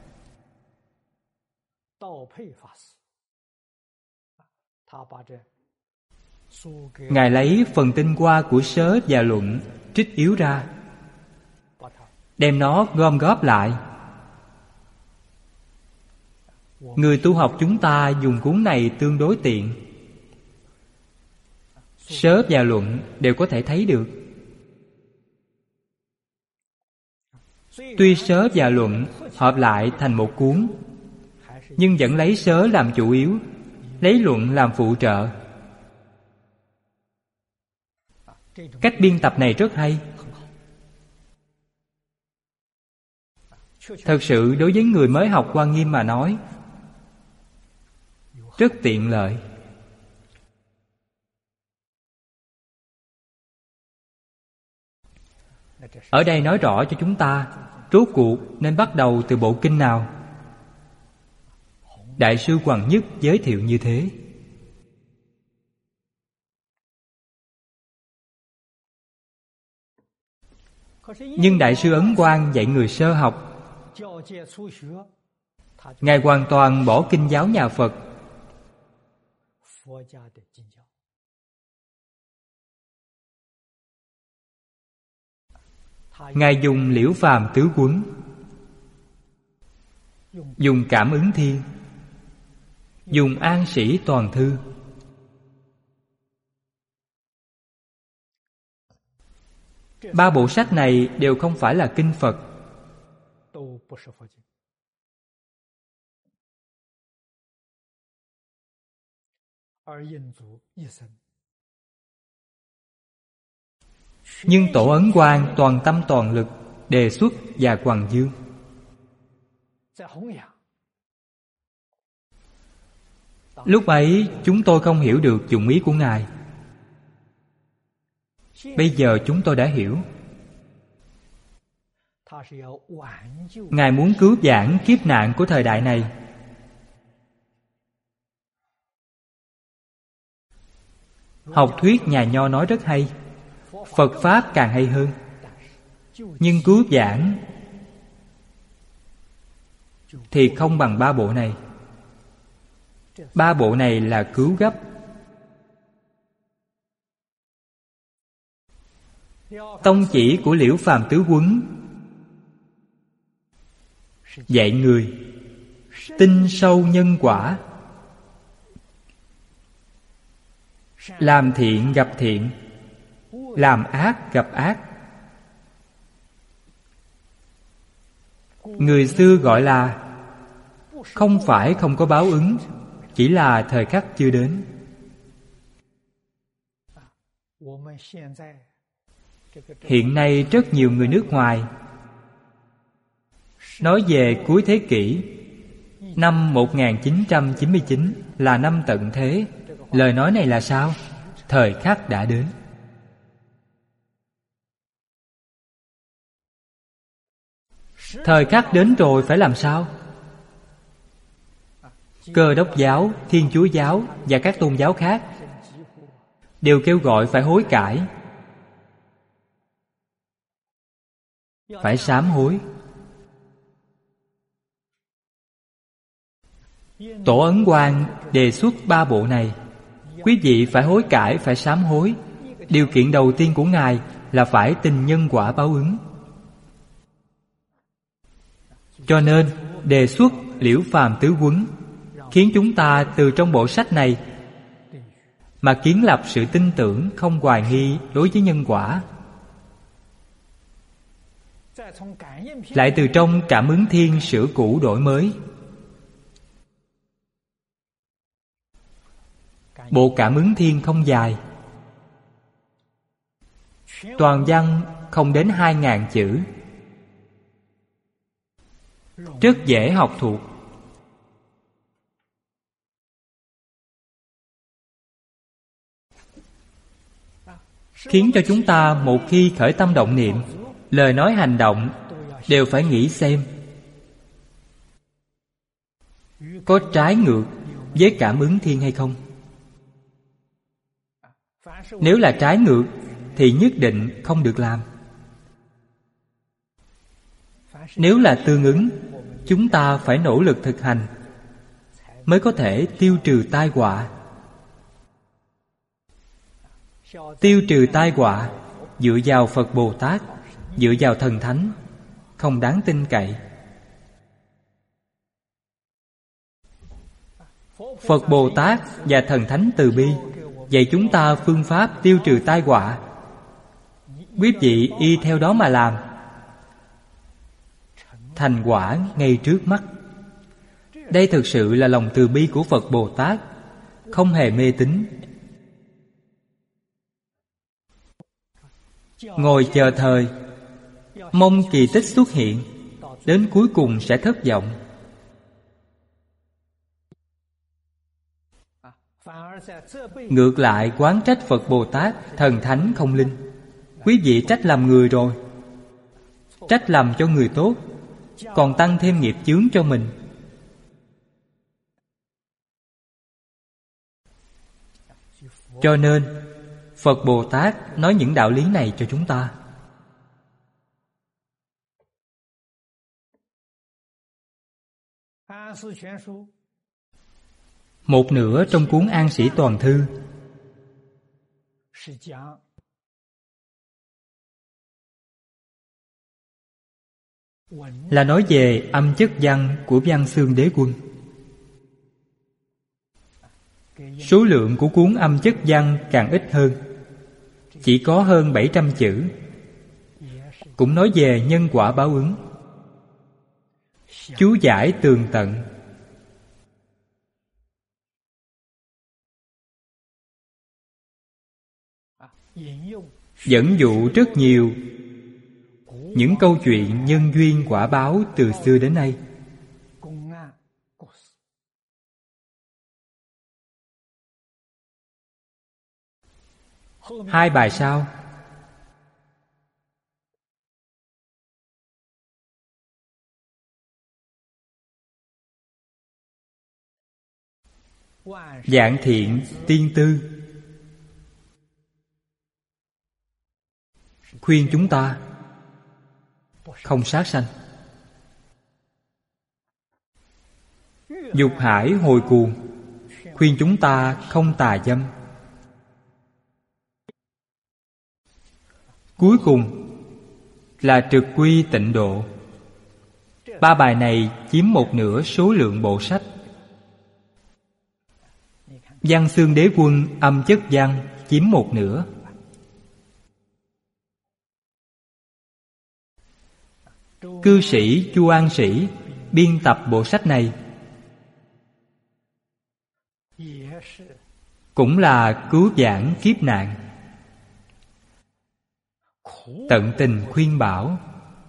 Speaker 1: Ngài lấy phần tinh hoa của Sớ và Luận trích Yếu ra, đem nó gom góp lại. Người tu học chúng ta dùng cuốn này tương đối tiện. Sớ và Luận đều có thể thấy được. Tuy Sớ và Luận hợp lại thành một cuốn, nhưng vẫn lấy Sớ làm chủ yếu, lấy Luận làm phụ trợ. Cách biên tập này rất hay. Thật sự đối với người mới học Hoa Nghiêm mà nói, rất tiện lợi. Ở đây nói rõ cho chúng ta rốt cuộc nên bắt đầu từ bộ kinh nào. Đại sư Hoằng Nhất giới thiệu như thế. Nhưng Đại sư Ấn Quang dạy người sơ học, Ngài hoàn toàn bỏ kinh giáo nhà Phật. Ngài dùng Liễu Phàm Tứ Quấn, dùng Cảm Ứng Thiên, dùng An Sĩ Toàn Thư. Ba bộ sách này đều không phải là kinh Phật. Nhưng Tổ Ấn Quang toàn tâm toàn lực đề xuất và hoằng dương. Lúc ấy chúng tôi không hiểu được dụng ý của Ngài. Bây giờ chúng tôi đã hiểu. Ngài muốn cứu vãn kiếp nạn của thời đại này. Học thuyết nhà Nho nói rất hay, Phật Pháp càng hay hơn. Nhưng cứu vãn thì không bằng ba bộ này. Ba bộ này là cứu gấp. Tông chỉ của Liễu Phàm Tứ Quấn dạy người tin sâu nhân quả, làm thiện gặp thiện, làm ác gặp ác. Người xưa gọi là không phải không có báo ứng, chỉ là thời khắc chưa đến. Hiện nay rất nhiều người nước ngoài nói về cuối thế kỷ, năm 1999 là năm tận thế. Lời nói này là sao? Thời khắc đã đến. Thời khắc đến rồi phải làm sao? Cơ đốc giáo, Thiên Chúa giáo và các tôn giáo khác đều kêu gọi phải hối cải, phải sám hối. Tổ Ấn Quang đề xuất 3 bộ này. Quý vị phải hối cải, phải sám hối. Điều kiện đầu tiên của Ngài là phải tin nhân quả báo ứng. Cho nên đề xuất Liễu Phàm Tứ Quấn, khiến chúng ta từ trong bộ sách này mà kiến lập sự tin tưởng không hoài nghi đối với nhân quả. Lại từ trong Cảm Ứng Thiên sửa cũ đổi mới. Bộ Cảm Ứng Thiên không dài, toàn văn không đến 2.000 chữ, rất dễ học thuộc. Khiến cho chúng ta một khi khởi tâm động niệm, lời nói hành động đều phải nghĩ xem có trái ngược với Cảm Ứng Thiên hay không. Nếu là trái ngược thì nhất định không được làm. Nếu là tương ứng, chúng ta phải nỗ lực thực hành mới có thể tiêu trừ tai họa. Tiêu trừ tai họa dựa vào Phật Bồ Tát, dựa vào thần thánh không đáng tin cậy. Phật Bồ Tát và thần thánh từ bi dạy chúng ta phương pháp tiêu trừ tai họa. Quý vị y theo đó mà làm, thành quả ngay trước mắt. Đây thực sự là lòng từ bi của Phật Bồ Tát, không hề mê tín. Ngồi chờ thời, mong kỳ tích xuất hiện, đến cuối cùng sẽ thất vọng. Ngược lại oán trách Phật Bồ Tát, thần thánh không linh. Quý vị trách lầm người rồi, trách lầm cho người tốt, còn tăng thêm nghiệp chướng cho mình. Cho nên Phật Bồ Tát nói những đạo lý này cho chúng ta. Một nửa trong cuốn An Sĩ Toàn Thư là nói về âm chất văn của Văn Xương Đế Quân. Số lượng của cuốn âm chất văn càng ít hơn, chỉ có hơn 700 chữ. Cũng nói về nhân quả báo ứng, chú giải tường tận. Dẫn dụ rất nhiều những câu chuyện nhân duyên quả báo từ xưa đến nay. Hai bài sau Vạn Thiện Tiên Tư khuyên chúng ta không sát sanh. Dục Hải Hồi Cuồng khuyên chúng ta không tà dâm. Cuối cùng là trực quy tịnh độ. 3 bài này chiếm 1/2 số lượng bộ sách. Văn Xương Đế Quân âm chất văn chiếm 1/2. Cư sĩ Chu An Sĩ biên tập bộ sách này cũng là cứu vãn kiếp nạn, tận tình khuyên bảo.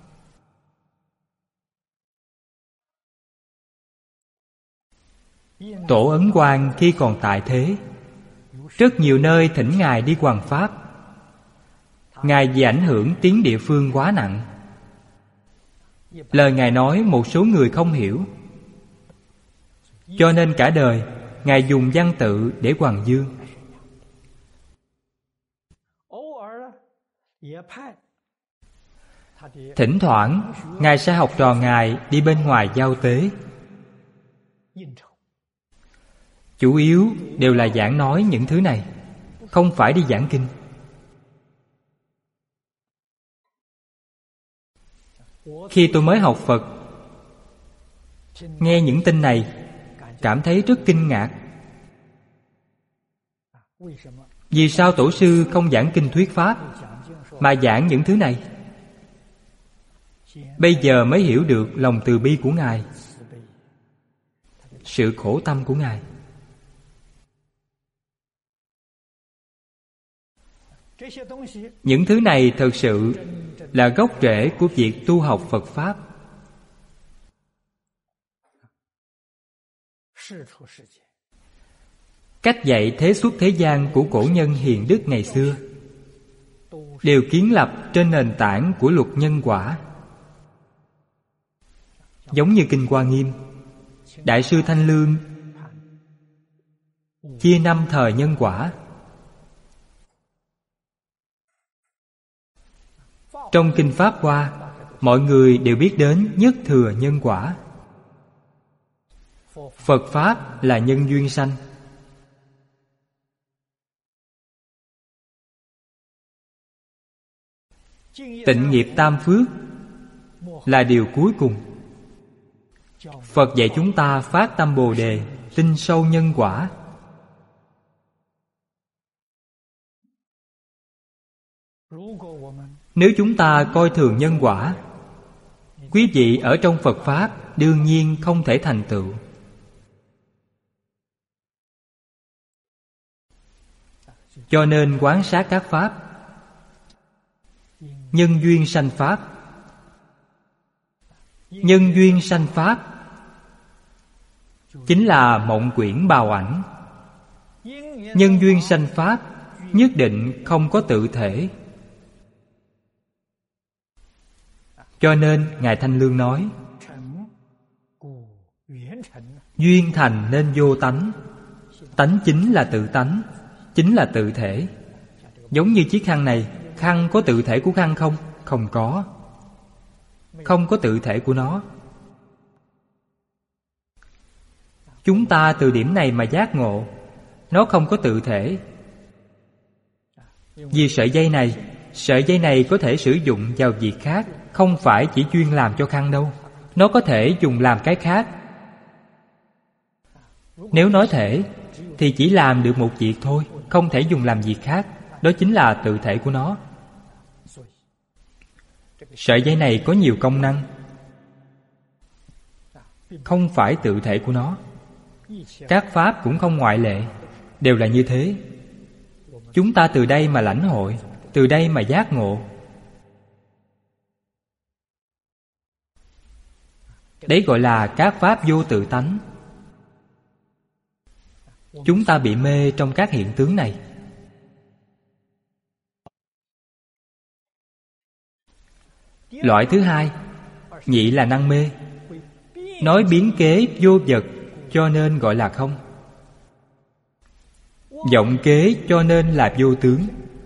Speaker 1: Tổ Ấn Quang khi còn tại thế, rất nhiều nơi thỉnh Ngài đi hoằng pháp. Ngài vì ảnh hưởng tiếng địa phương quá nặng, lời Ngài nói một số người không hiểu, cho nên cả đời Ngài dùng văn tự để hoằng dương. Thỉnh thoảng Ngài sẽ học trò Ngài đi bên ngoài giao tế. Chủ yếu đều là giảng nói những thứ này, không phải đi giảng kinh. Khi tôi mới học Phật, nghe những tin này, cảm thấy rất kinh ngạc. Vì sao Tổ sư không giảng kinh thuyết pháp, mà giảng những thứ này? Bây giờ mới hiểu được lòng từ bi của Ngài, sự khổ tâm của Ngài. Những thứ này thật sự là gốc rễ của việc tu học Phật Pháp. Cách dạy thế xuất thế gian của cổ nhân hiền đức ngày xưa đều kiến lập trên nền tảng của luật nhân quả. Giống như Kinh Hoa Nghiêm, Đại sư Thanh Lương chia 5 thời nhân quả. Trong Kinh Pháp Hoa, mọi người đều biết đến nhất thừa nhân quả. Phật Pháp là nhân duyên sanh. Tịnh nghiệp tam phước là điều cuối cùng. Phật dạy chúng ta phát tâm Bồ Đề, tin sâu nhân quả. Nếu chúng ta coi thường nhân quả, quý vị ở trong Phật Pháp đương nhiên không thể thành tựu. Cho nên quán sát các Pháp. Nhân duyên sanh Pháp. Nhân duyên sanh Pháp chính là mộng quyển bào ảnh. Nhân duyên sanh Pháp nhất định không có tự thể. Cho nên Ngài Thanh Lương nói, duyên thành nên vô tánh. Tánh chính là tự tánh, chính là tự thể. Giống như chiếc khăn này, khăn có tự thể của khăn không? Không có. Không có tự thể của nó. Chúng ta từ điểm này mà giác ngộ, nó không có tự thể. Vì sợi dây này có thể sử dụng vào việc khác, không phải chỉ chuyên làm cho khăn đâu. Nó có thể dùng làm cái khác. Nếu nói thể thì chỉ làm được một việc thôi, không thể dùng làm việc khác. Đó chính là tự thể của nó. Sợi dây này có nhiều công năng, không phải tự thể của nó. Các Pháp cũng không ngoại lệ, đều là như thế. Chúng ta từ đây mà lãnh hội, từ đây mà giác ngộ. Đấy gọi là các Pháp vô tự tánh. Chúng ta bị mê trong các hiện tướng này. Loại thứ hai, nhị là năng mê. Nói biến kế vô vật cho nên gọi là không. Vọng kế cho nên là vô tướng.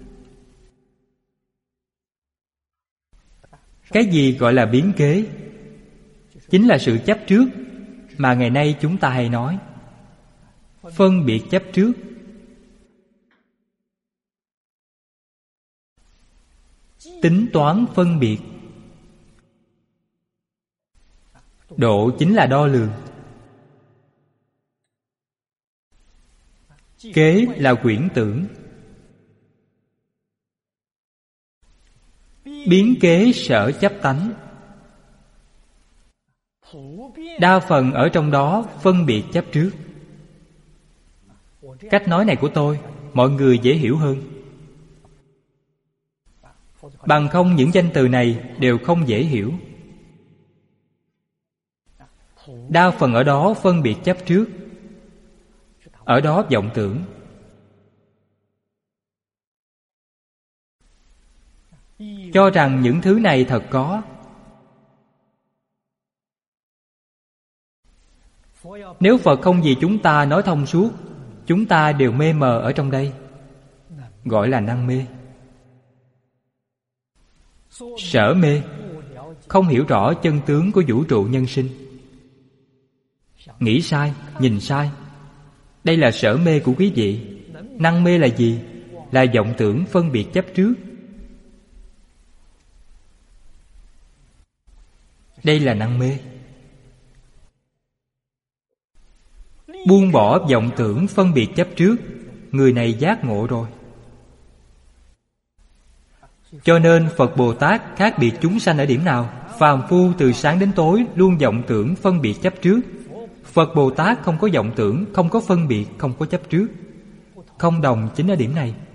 Speaker 1: Cái gì gọi là biến kế? Chính là sự chấp trước mà ngày nay chúng ta hay nói. Phân biệt chấp trước. tính toán phân biệt. Độ chính là đo lường. Kế là quyển tưởng. Biến kế sở chấp tánh. Đa phần ở trong đó phân biệt chấp trước. Cách nói này của tôi, mọi người dễ hiểu hơn. Bằng không những danh từ này đều không dễ hiểu. Đa phần ở đó phân biệt chấp trước. Ở đó vọng tưởng. Cho rằng những thứ này thật có. Nếu Phật không vì chúng ta nói thông suốt, chúng ta đều mê mờ ở trong đây, gọi là năng mê. Sở mê, không hiểu rõ chân tướng của vũ trụ nhân sinh. Nghĩ sai, nhìn sai. Đây là sở mê của quý vị. Năng mê là gì? Là vọng tưởng phân biệt chấp trước. Đây là năng mê. Buông bỏ vọng tưởng phân biệt chấp trước, người này giác ngộ rồi. Cho nên Phật Bồ Tát khác biệt chúng sanh ở điểm nào? Phàm phu từ sáng đến tối luôn vọng tưởng phân biệt chấp trước. Phật Bồ Tát không có vọng tưởng, không có phân biệt, không có chấp trước. Không đồng chính ở điểm này.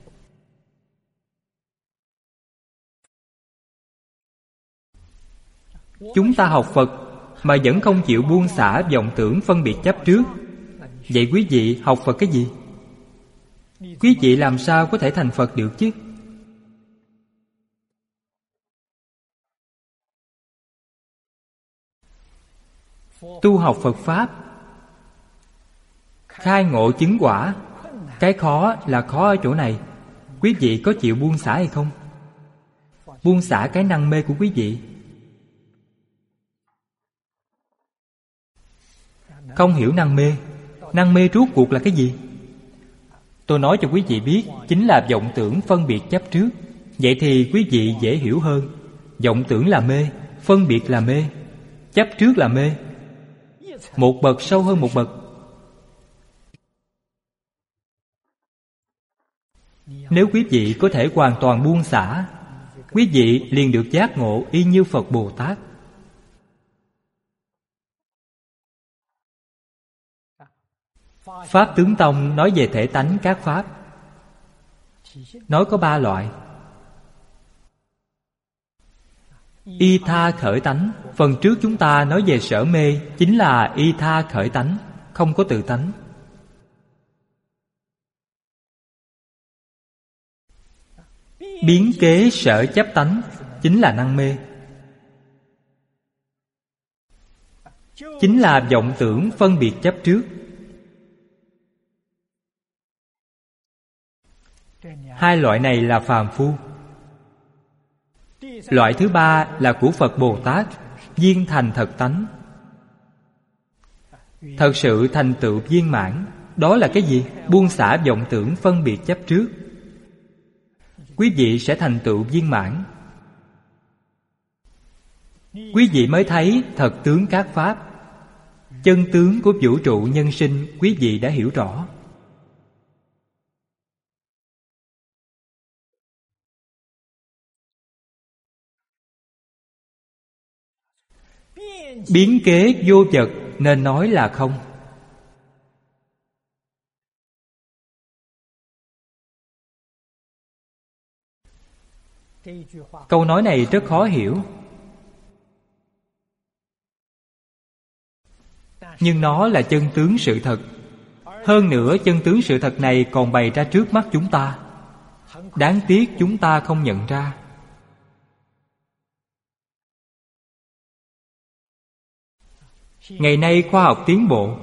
Speaker 1: Chúng ta học Phật mà vẫn không chịu buông xả vọng tưởng phân biệt chấp trước. Vậy quý vị học Phật cái gì? Quý vị làm sao có thể thành Phật được chứ? Tu học Phật Pháp, khai ngộ chứng quả. Cái khó là khó ở chỗ này. Quý vị có chịu buông xả hay không? Buông xả cái năng mê của quý vị. Không hiểu năng mê. Năng mê rốt cuộc là cái gì? Tôi nói cho quý vị biết, chính là vọng tưởng phân biệt chấp trước. Vậy thì quý vị dễ hiểu hơn. Vọng tưởng là mê, phân biệt là mê, chấp trước là mê. Một bậc sâu hơn một bậc. Nếu quý vị có thể hoàn toàn buông xả, quý vị liền được giác ngộ y như Phật Bồ Tát. Pháp Tướng Tông nói về thể tánh các Pháp. Nói có 3 loại. Y tha khởi tánh. Phần trước chúng ta nói về sở mê, chính là y tha khởi tánh, không có tự tánh. Biến kế sở chấp tánh, chính là năng mê. Chính là vọng tưởng phân biệt chấp trước. Hai loại này là phàm phu. Loại thứ 3 là của Phật Bồ Tát, viên thành thật tánh. Thật sự thành tựu viên mãn. Đó là cái gì? Buông xả vọng tưởng phân biệt chấp trước. Quý vị sẽ thành tựu viên mãn. Quý vị mới thấy thật tướng các Pháp. Chân tướng của vũ trụ nhân sinh quý vị đã hiểu rõ. Biến kế vô vật nên nói là không. Câu nói này rất khó hiểu, nhưng nó là chân tướng sự thật. Hơn nữa chân tướng sự thật này còn bày ra trước mắt chúng ta. Đáng tiếc chúng ta không nhận ra. Ngày nay khoa học tiến bộ,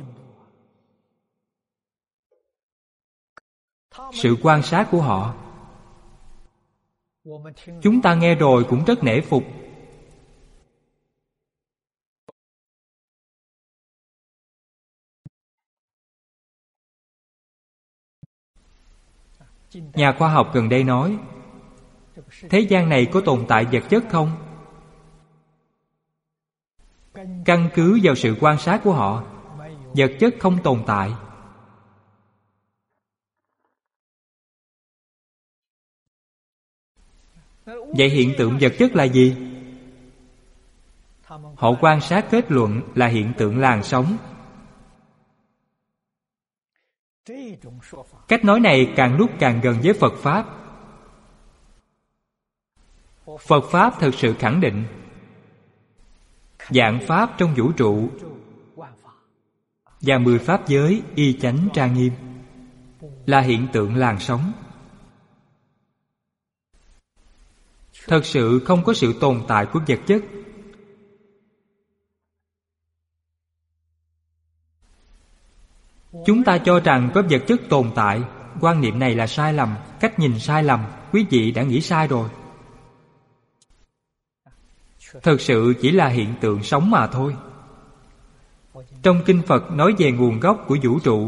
Speaker 1: sự quan sát của họ chúng ta nghe rồi cũng rất nể phục. Nhà khoa học gần đây nói Thế gian này có tồn tại vật chất không? Căn cứ vào sự quan sát của họ, vật chất không tồn tại. Vậy hiện tượng vật chất là gì? Họ quan sát kết luận là hiện tượng làn sóng. Cách nói này càng lúc càng gần với Phật Pháp. Phật Pháp thực sự khẳng định vạn pháp trong vũ trụ và 10 pháp giới y chánh trang nghiêm là hiện tượng làn sóng. Thật sự không có sự tồn tại của vật chất. Chúng ta cho rằng có vật chất tồn tại. Quan niệm này là sai lầm, cách nhìn sai lầm. Quý vị đã nghĩ sai rồi. Thật sự chỉ là hiện tượng sống mà thôi. Trong Kinh Phật nói về nguồn gốc của vũ trụ,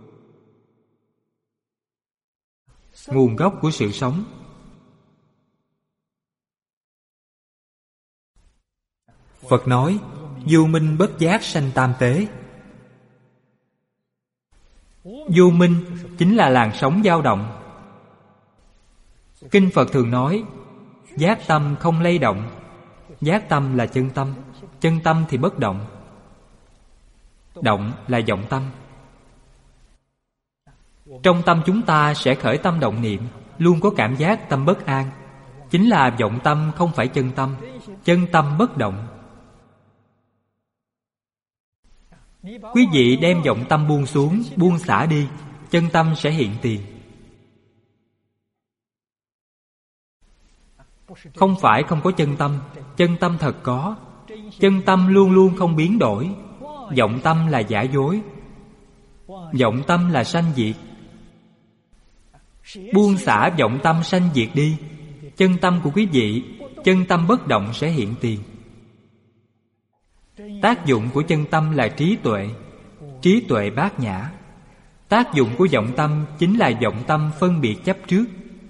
Speaker 1: nguồn gốc của sự sống. Phật nói vô minh bất giác sanh tam tế. Vô minh chính là làn sóng dao động. Kinh Phật thường nói giác tâm không lay động. Giác tâm là chân tâm. Chân tâm thì bất động. Động là vọng tâm. Trong tâm chúng ta sẽ khởi tâm động niệm, luôn có cảm giác tâm bất an. Chính là vọng tâm không phải chân tâm. Chân tâm bất động. Quý vị đem vọng tâm buông xuống, buông xả đi, chân tâm sẽ hiện tiền. Không phải không có chân tâm. Chân tâm thật có. Chân tâm luôn luôn không biến đổi. Vọng tâm là giả dối. Vọng tâm là sanh diệt. Buông xả vọng tâm sanh diệt đi, chân tâm của quý vị, chân tâm bất động sẽ hiện tiền. Tác dụng của chân tâm là trí tuệ. Trí tuệ bát nhã. Tác dụng của vọng tâm chính là vọng tâm phân biệt chấp trước.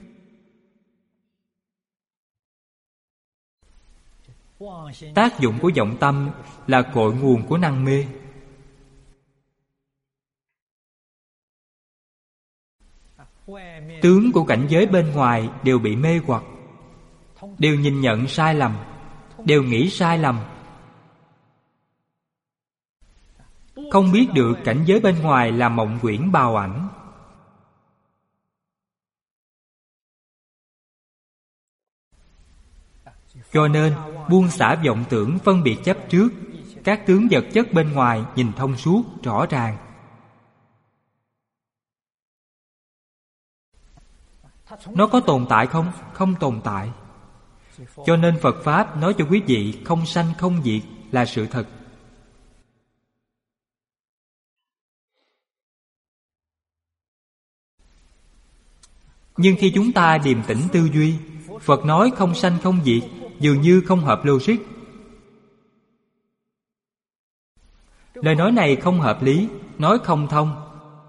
Speaker 1: Tác dụng của vọng tâm là cội nguồn của năng mê. Tướng của cảnh giới bên ngoài đều bị mê hoặc, đều nhìn nhận sai lầm, đều nghĩ sai lầm. Không biết được cảnh giới bên ngoài là mộng quyển bào ảnh. Cho nên buông xả vọng tưởng phân biệt chấp trước. Các tướng vật chất bên ngoài nhìn thông suốt, rõ ràng. Nó có tồn tại không? Không tồn tại. Cho nên Phật Pháp nói cho quý vị không sanh không diệt là sự thật. Nhưng khi chúng ta điềm tĩnh tư duy, Phật nói không sanh không diệt dường như không hợp logic. Lời nói này không hợp lý, nói không thông.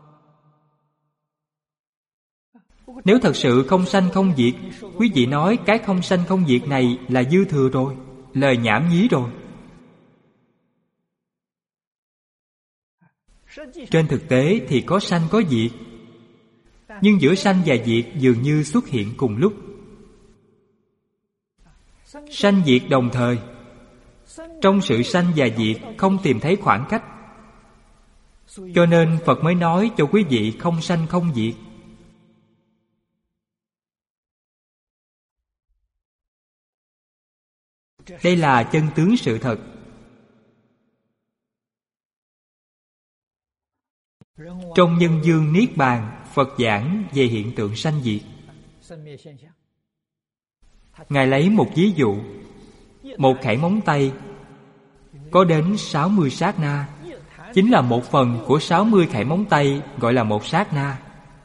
Speaker 1: Nếu thật sự không sanh không diệt, quý vị nói cái không sanh không diệt này là dư thừa rồi, lời nhảm nhí rồi. Trên thực tế thì có sanh có diệt, nhưng giữa sanh và diệt dường như xuất hiện cùng lúc. Sanh diệt đồng thời. Trong sự sanh và diệt không tìm thấy khoảng cách. Cho nên Phật mới nói cho quý vị không sanh không diệt. Đây là chân tướng sự thật. Trong Nhân Dương Niết Bàn, Phật giảng về hiện tượng sanh diệt. Ngài lấy một ví dụ. Một khẩy móng tay có đến 60 sát na, chính là một phần của 60 khẩy móng tay, gọi là một sát na.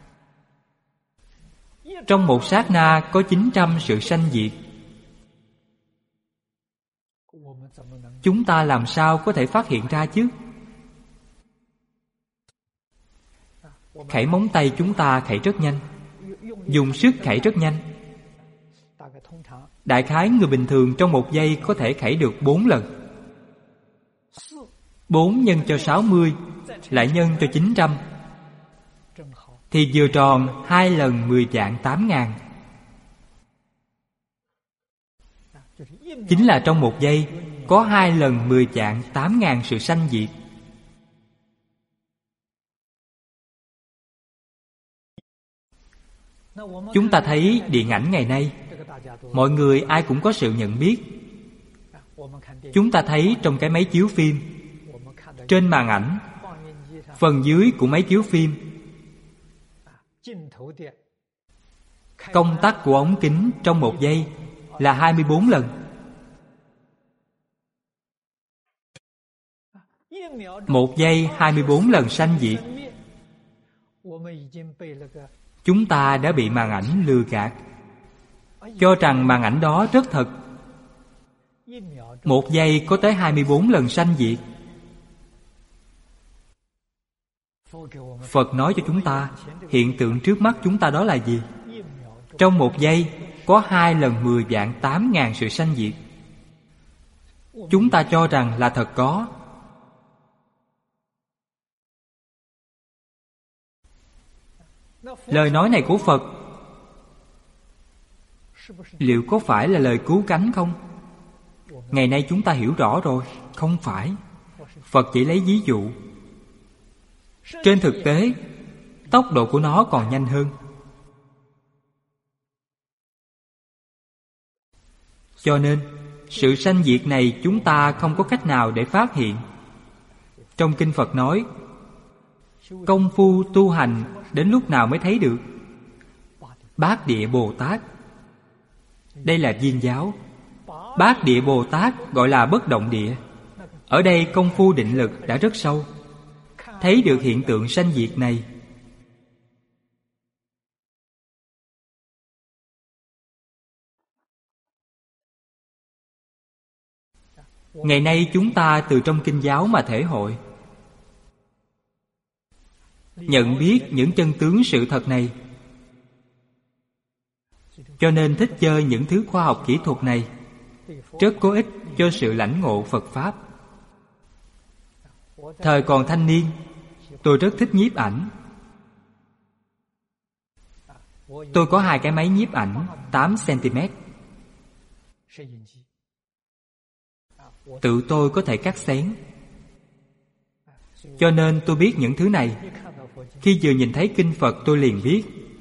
Speaker 1: Trong một sát na có 900 sự sanh diệt. Chúng ta làm sao có thể phát hiện ra chứ? Khẩy móng tay chúng ta khẩy rất nhanh, dùng sức khẩy rất nhanh. Đại khái người bình thường trong một giây có thể khẩy được 4 lần. 4 nhân cho 60 lại nhân cho 900 thì vừa tròn 2 lần 10 vạn 8 ngàn. Chính là trong một giây có 2 lần 10 vạn 8 ngàn sự sanh diệt. Chúng ta thấy điện ảnh ngày nay, mọi người ai cũng có sự nhận biết. Chúng ta thấy trong cái máy chiếu phim, trên màn ảnh, phần dưới của máy chiếu phim, công tắc của ống kính trong một giây là 24 lần. Một giây 24 lần sanh diệt. Chúng ta đã bị màn ảnh lừa gạt, cho rằng màn ảnh đó rất thật. Một giây có tới 24 lần sanh diệt. Phật nói cho chúng ta, hiện tượng trước mắt chúng ta đó là gì? Trong một giây có 2 lần 10 vạn 8 ngàn sự sanh diệt. Chúng ta cho rằng là thật có. Lời nói này của Phật liệu có phải là lời cứu cánh không? Ngày nay chúng ta hiểu rõ rồi, không phải. Phật chỉ lấy ví dụ. Trên thực tế, tốc độ của nó còn nhanh hơn. Cho nên, sự sanh diệt này chúng ta không có cách nào để phát hiện. Trong Kinh Phật nói, công phu tu hành đến lúc nào mới thấy được? Bát Địa Bồ Tát. Đây là Viên giáo. Bát Địa Bồ Tát gọi là bất động địa. Ở đây công phu định lực đã rất sâu, thấy được hiện tượng sanh diệt này. Ngày nay chúng ta từ trong kinh giáo mà thể hội, nhận biết những chân tướng sự thật này. Cho nên thích chơi những thứ khoa học kỹ thuật này, rất có ích cho sự lãnh ngộ Phật Pháp. Thời còn thanh niên, tôi rất thích nhiếp ảnh. Tôi có 2 cái máy nhiếp ảnh 8cm. Tự tôi có thể cắt xén. Cho nên tôi biết những thứ này. Khi vừa nhìn thấy kinh Phật tôi liền biết.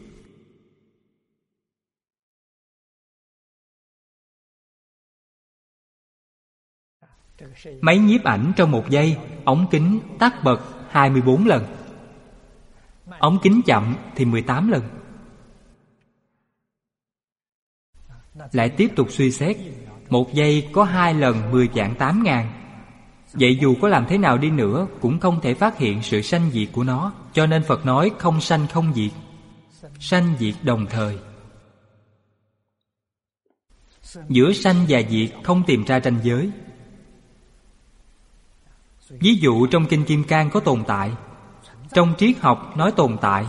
Speaker 1: Máy nhiếp ảnh trong một giây, ống kính tắt bật 24 lần. Ống kính chậm thì 18 lần. Lại tiếp tục suy xét, một giây có 2 lần 10 vạn 8 ngàn. Vậy dù có làm thế nào đi nữa cũng không thể phát hiện sự sanh diệt của nó. Cho nên Phật nói không sanh không diệt, sanh diệt đồng thời. Giữa sanh và diệt không tìm ra ranh giới. Ví dụ trong Kinh Kim Cang có tồn tại, trong triết học nói tồn tại.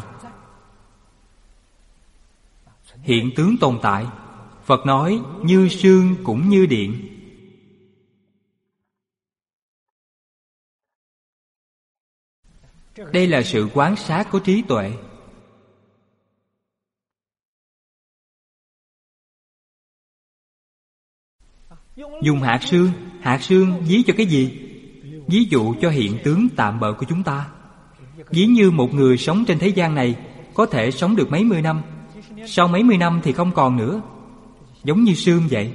Speaker 1: Hiện tướng tồn tại, Phật nói như sương cũng như điện. Đây là sự quan sát của trí tuệ. Dùng hạt sương ví cho cái gì? Ví dụ cho hiện tướng tạm bợ của chúng ta. Ví như một người sống trên thế gian này có thể sống được mấy mươi năm, sau mấy mươi năm thì không còn nữa. Giống như sương vậy.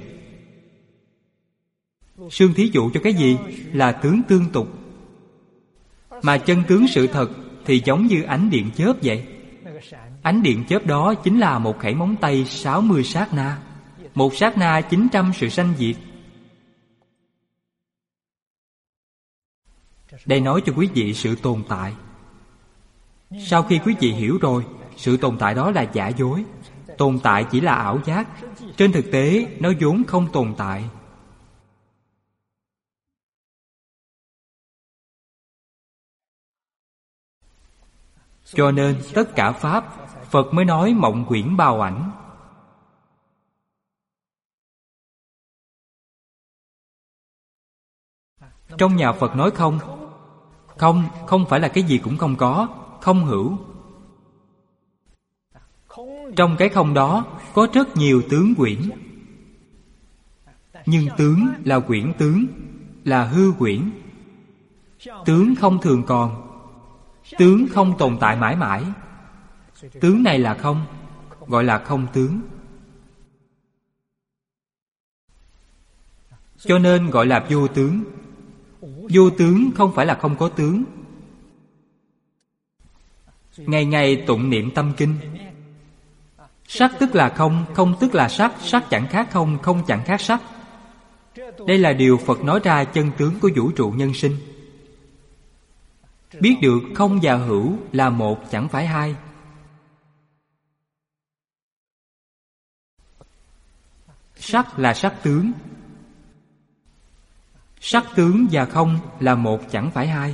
Speaker 1: Sương thí dụ cho cái gì? Là tướng tương tục. Mà chân tướng sự thật thì giống như ánh điện chớp vậy. Ánh điện chớp đó chính là một khẩy móng tay 60 sát na. Một sát na 900 sự sanh diệt. Đây nói cho quý vị sự tồn tại. Sau khi quý vị hiểu rồi, sự tồn tại đó là giả dối. Tồn tại chỉ là ảo giác. Trên thực tế, nó vốn không tồn tại. Cho nên tất cả Pháp, Phật mới nói mộng huyễn bào ảnh. Trong nhà Phật nói không. Không, không phải là cái gì cũng không có, không hữu. Trong cái không đó có rất nhiều tướng quyển. Nhưng tướng là quyển tướng, là hư quyển. Tướng không thường còn, tướng không tồn tại mãi mãi. Tướng này là không, gọi là không tướng. Cho nên gọi là vô tướng. Vô tướng không phải là không có tướng. Ngày ngày tụng niệm tâm kinh. Sắc tức là không, không tức là sắc, sắc chẳng khác không, không chẳng khác sắc. Đây là điều Phật nói ra chân tướng của vũ trụ nhân sinh. Biết được không và hữu là một chẳng phải hai. Sắc là sắc tướng. Sắc tướng và không là một chẳng phải hai.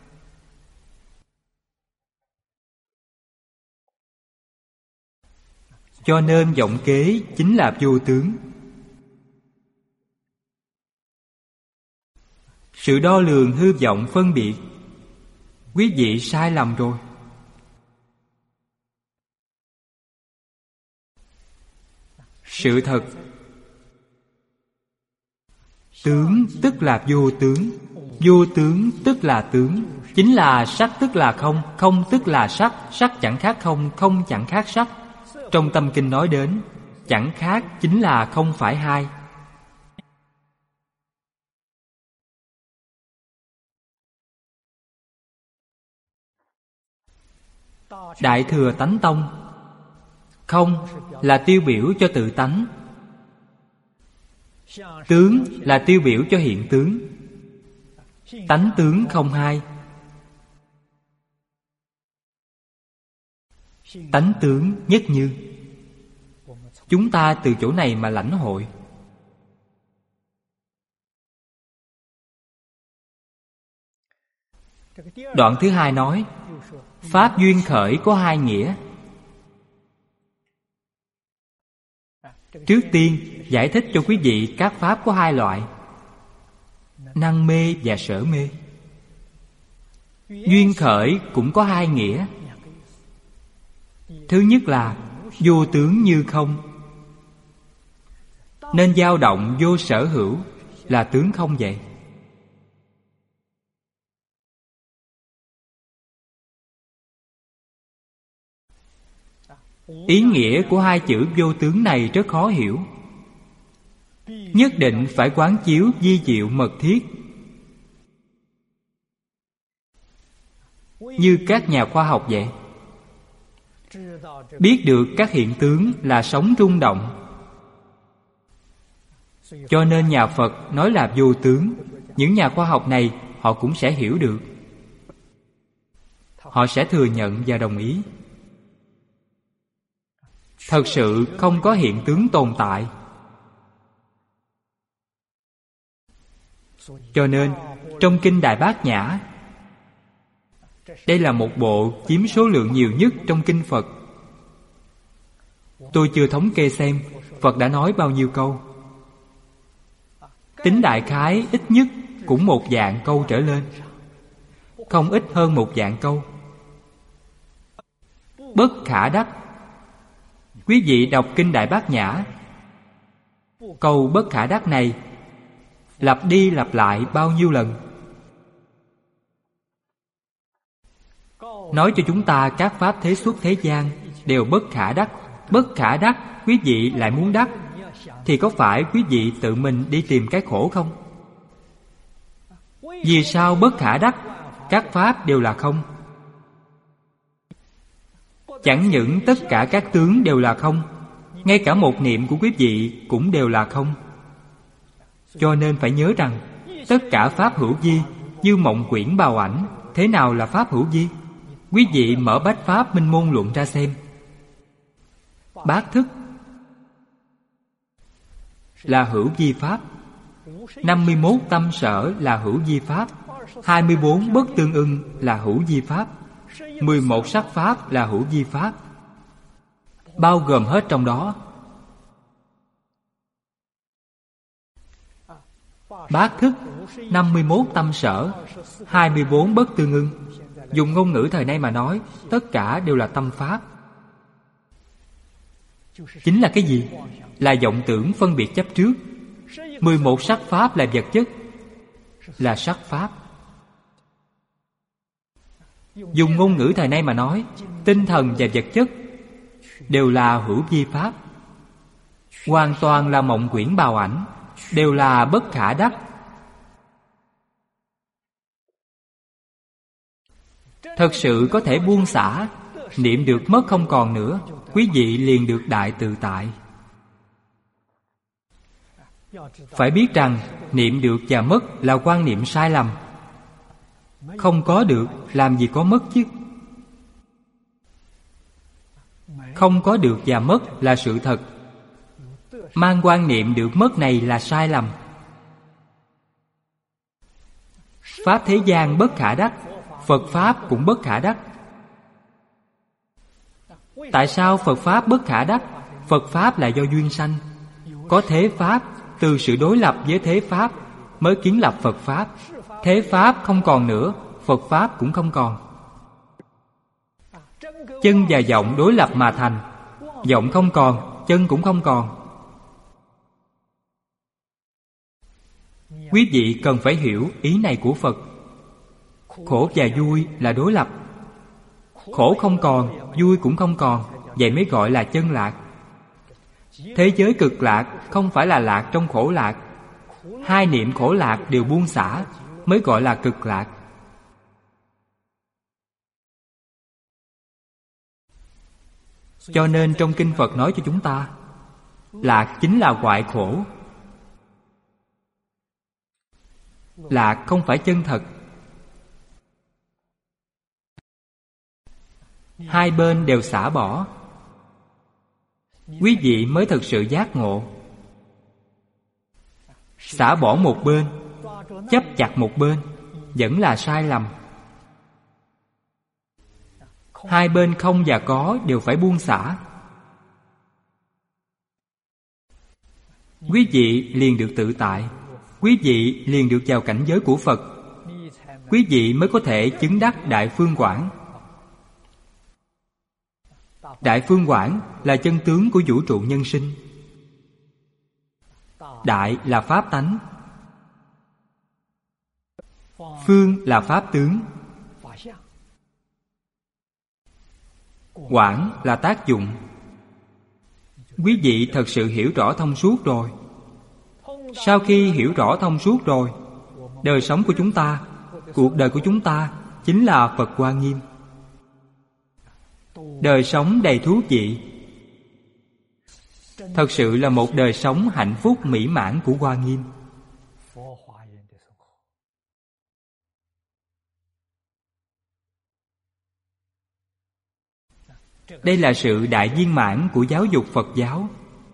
Speaker 1: Cho nên vọng kế chính là vô tướng. Sự đo lường hư vọng phân biệt, quý vị sai lầm rồi. Sự thật, tướng tức là vô tướng, vô tướng tức là tướng. Chính là sắc tức là không, không tức là sắc, sắc chẳng khác không, không chẳng khác sắc. Trong tâm kinh nói đến, chẳng khác chính là không phải hai. Đại Thừa Tánh Tông, không là tiêu biểu cho tự tánh, tướng là tiêu biểu cho hiện tướng. Tánh tướng không hai. Tánh tướng nhất như. Chúng ta từ chỗ này mà lãnh hội. Đoạn thứ hai nói, pháp duyên khởi có hai nghĩa. Trước tiên giải thích cho quý vị các pháp có hai loại: năng mê và sở mê. Duyên khởi cũng có hai nghĩa. Thứ nhất là vô tướng như không, nên dao động vô sở hữu, là tướng không vậy. Ý nghĩa của hai chữ vô tướng này rất khó hiểu. Nhất định phải quán chiếu vi diệu mật thiết. Như các nhà khoa học vậy, biết được các hiện tướng là sóng rung động. Cho nên nhà Phật nói là vô tướng. Những nhà khoa học này họ cũng sẽ hiểu được. Họ sẽ thừa nhận và đồng ý. Thật sự không có hiện tướng tồn tại. Cho nên trong Kinh Đại Bát Nhã, đây là một bộ chiếm số lượng nhiều nhất trong kinh Phật. Tôi chưa thống kê xem Phật đã nói bao nhiêu câu. Tính đại khái ít nhất cũng 1 vạn câu trở lên, không ít hơn 1 vạn câu. Bất khả đắc. Quý vị đọc Kinh Đại Bát Nhã, câu bất khả đắc này lặp đi lặp lại bao nhiêu lần, nói cho chúng ta các pháp thế xuất thế gian đều bất khả đắc. Bất khả đắc quý vị lại muốn đắc, thì có phải quý vị tự mình đi tìm cái khổ không? Vì sao bất khả đắc? Các pháp đều là không. Chẳng những tất cả các tướng đều là không, ngay cả một niệm của quý vị cũng đều là không. Cho nên phải nhớ rằng tất cả pháp hữu vi, như mộng quyển bào ảnh. Thế nào là pháp hữu vi? Quý vị mở Bách Pháp Minh Môn Luận ra xem. Bát thức là hữu vi pháp, 51 tâm sở là hữu vi pháp, 24 bất tương ưng là hữu vi pháp, 11 sắc pháp là hữu vi pháp, bao gồm hết trong đó. bát thức, 51 tâm sở, 24 bất tương ưng. Dùng ngôn ngữ thời nay mà nói, tất cả đều là tâm pháp. Chính là cái gì? Là vọng tưởng phân biệt chấp trước. 11 sắc pháp là vật chất, là sắc pháp. Dùng ngôn ngữ thời nay mà nói, tinh thần và vật chất đều là hữu vi pháp, hoàn toàn là mộng quyển bào ảnh, đều là bất khả đắc. Thật sự có thể buông xả, niệm được mất không còn nữa, quý vị liền được đại tự tại. Phải biết rằng niệm được và mất là quan niệm sai lầm. Không có được làm gì có mất chứ? Không có được và mất là sự thật. Mang quan niệm được mất này là sai lầm. Pháp thế gian bất khả đắc, Phật Pháp cũng bất khả đắc. Tại sao Phật Pháp bất khả đắc? Phật Pháp là do duyên sanh. Có thế Pháp, từ sự đối lập với thế Pháp mới kiến lập Phật Pháp. Thế Pháp không còn nữa, Phật Pháp cũng không còn. Chân và vọng đối lập mà thành. Vọng không còn, chân cũng không còn. Quý vị cần phải hiểu ý này của Phật. Khổ và vui là đối lập. Khổ không còn, vui cũng không còn, vậy mới gọi là chân lạc. Thế giới cực lạc không phải là lạc trong khổ lạc. Hai niệm khổ lạc đều buông xả mới gọi là cực lạc. Cho nên trong kinh Phật nói cho chúng ta, lạc chính là hoại khổ. Lạc không phải chân thật. Hai bên đều xả bỏ, quý vị mới thực sự giác ngộ. Xả bỏ một bên, chấp chặt một bên, vẫn là sai lầm. Hai bên không và có đều phải buông xả. Quý vị liền được tự tại. Quý vị liền được vào cảnh giới của Phật. Quý vị mới có thể chứng đắc Đại Phương Quảng. Đại Phương Quảng là chân tướng của vũ trụ nhân sinh. Đại là pháp tánh, phương là pháp tướng, quảng là tác dụng. Quý vị thật sự hiểu rõ thông suốt rồi. Sau khi hiểu rõ thông suốt rồi, đời sống của chúng ta, cuộc đời của chúng ta chính là Phật Hoa Nghiêm. Đời sống đầy thú vị, thật sự là một đời sống hạnh phúc mỹ mãn của Hoa Nghiêm. Đây là sự đại viên mãn của giáo dục Phật giáo.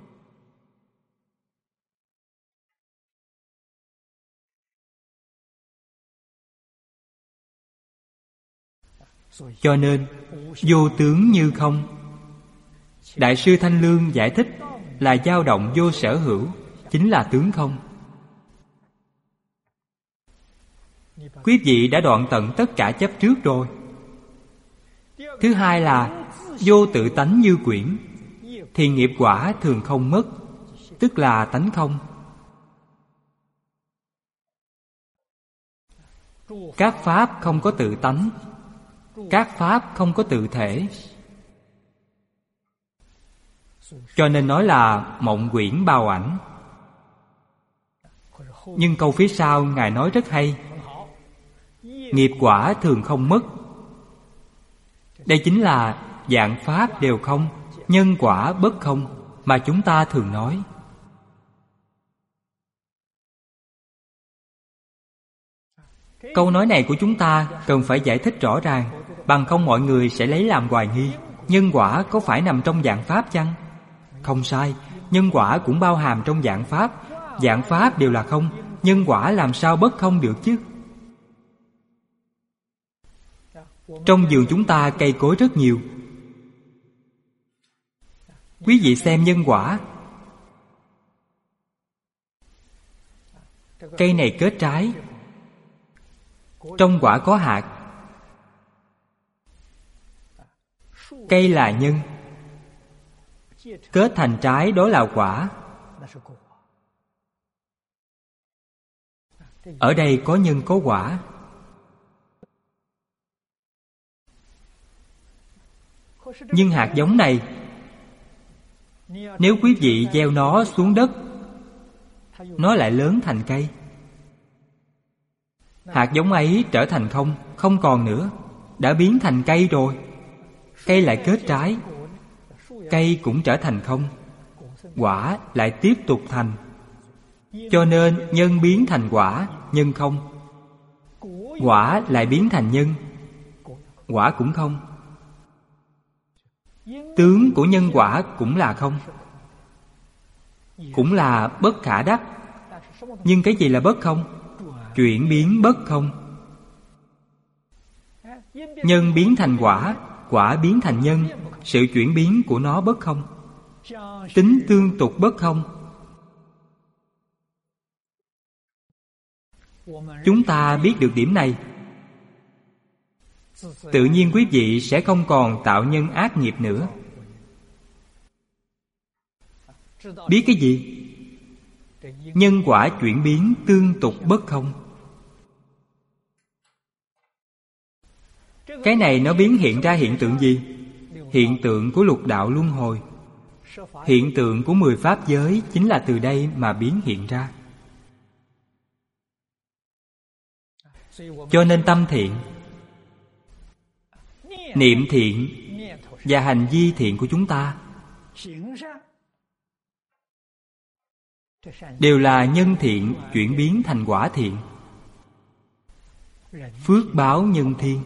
Speaker 1: Cho nên vô tướng như không. Đại sư Thanh Lương giải thích là dao động vô sở hữu, chính là tướng không. Quý vị đã đoạn tận tất cả chấp trước rồi. Thứ hai là vô tự tánh như quyển, thì nghiệp quả thường không mất, tức là tánh không. Các pháp không có tự tánh, các pháp không có tự thể, cho nên nói là mộng quyển bao ảnh. Nhưng câu phía sau Ngài nói rất hay: nghiệp quả thường không mất. Đây chính là vạn pháp đều không, nhân quả bất không mà chúng ta thường nói. Câu nói này của chúng ta cần phải giải thích rõ ràng, bằng không mọi người sẽ lấy làm hoài nghi. Nhân quả có phải nằm trong vạn pháp chăng? Không sai, nhân quả cũng bao hàm trong vạn pháp. Vạn pháp đều là không, nhân quả làm sao bất không được chứ? Trong vườn chúng ta cây cối rất nhiều. Quý vị xem nhân quả. Cây này kết trái. Trong quả có hạt. Cây là nhân, kết thành trái đó là quả. Ở đây có nhân có quả. Nhưng hạt giống này, nếu quý vị gieo nó xuống đất, nó lại lớn thành cây. Hạt giống ấy trở thành không, không còn nữa, đã biến thành cây rồi. Cây lại kết trái, cây cũng trở thành không, quả lại tiếp tục thành. Cho nên nhân biến thành quả, nhân không. Quả lại biến thành nhân, quả cũng không. Tướng của nhân quả cũng là không, cũng là bất khả đắc. Nhưng cái gì là bất không? Chuyển biến bất không. Nhân biến thành quả, quả biến thành nhân. Sự chuyển biến của nó bất không. Tính tương tục bất không. Chúng ta biết được điểm này, tự nhiên quý vị sẽ không còn tạo nhân ác nghiệp nữa. Biết cái gì? Nhân quả chuyển biến tương tục bất không. Cái này nó biến hiện ra hiện tượng gì? Hiện tượng của lục đạo luân hồi. Hiện tượng của 10 pháp giới chính là từ đây mà biến hiện ra. Cho nên tâm thiện, niệm thiện và hành vi thiện của chúng ta đều là nhân thiện chuyển biến thành quả thiện. Phước báo nhân thiên.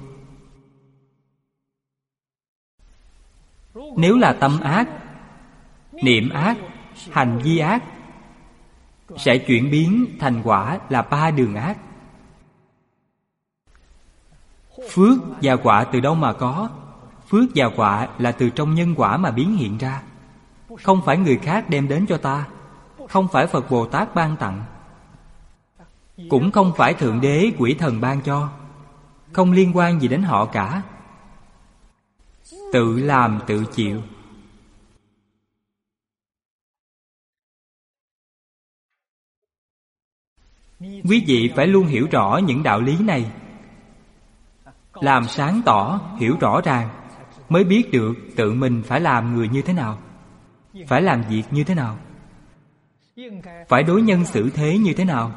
Speaker 1: Nếu là tâm ác, niệm ác, hành vi ác, sẽ chuyển biến thành quả là 3 đường ác. Phước và quả từ đâu mà có? Phước và quả là từ trong nhân quả mà biến hiện ra. Không phải người khác đem đến cho ta, không phải Phật Bồ Tát ban tặng, cũng không phải Thượng Đế quỷ thần ban cho. Không liên quan gì đến họ cả. Tự làm tự chịu. Quý vị phải luôn hiểu rõ những đạo lý này, làm sáng tỏ, hiểu rõ ràng, mới biết được tự mình phải làm người như thế nào, phải làm việc như thế nào, phải đối nhân xử thế như thế nào,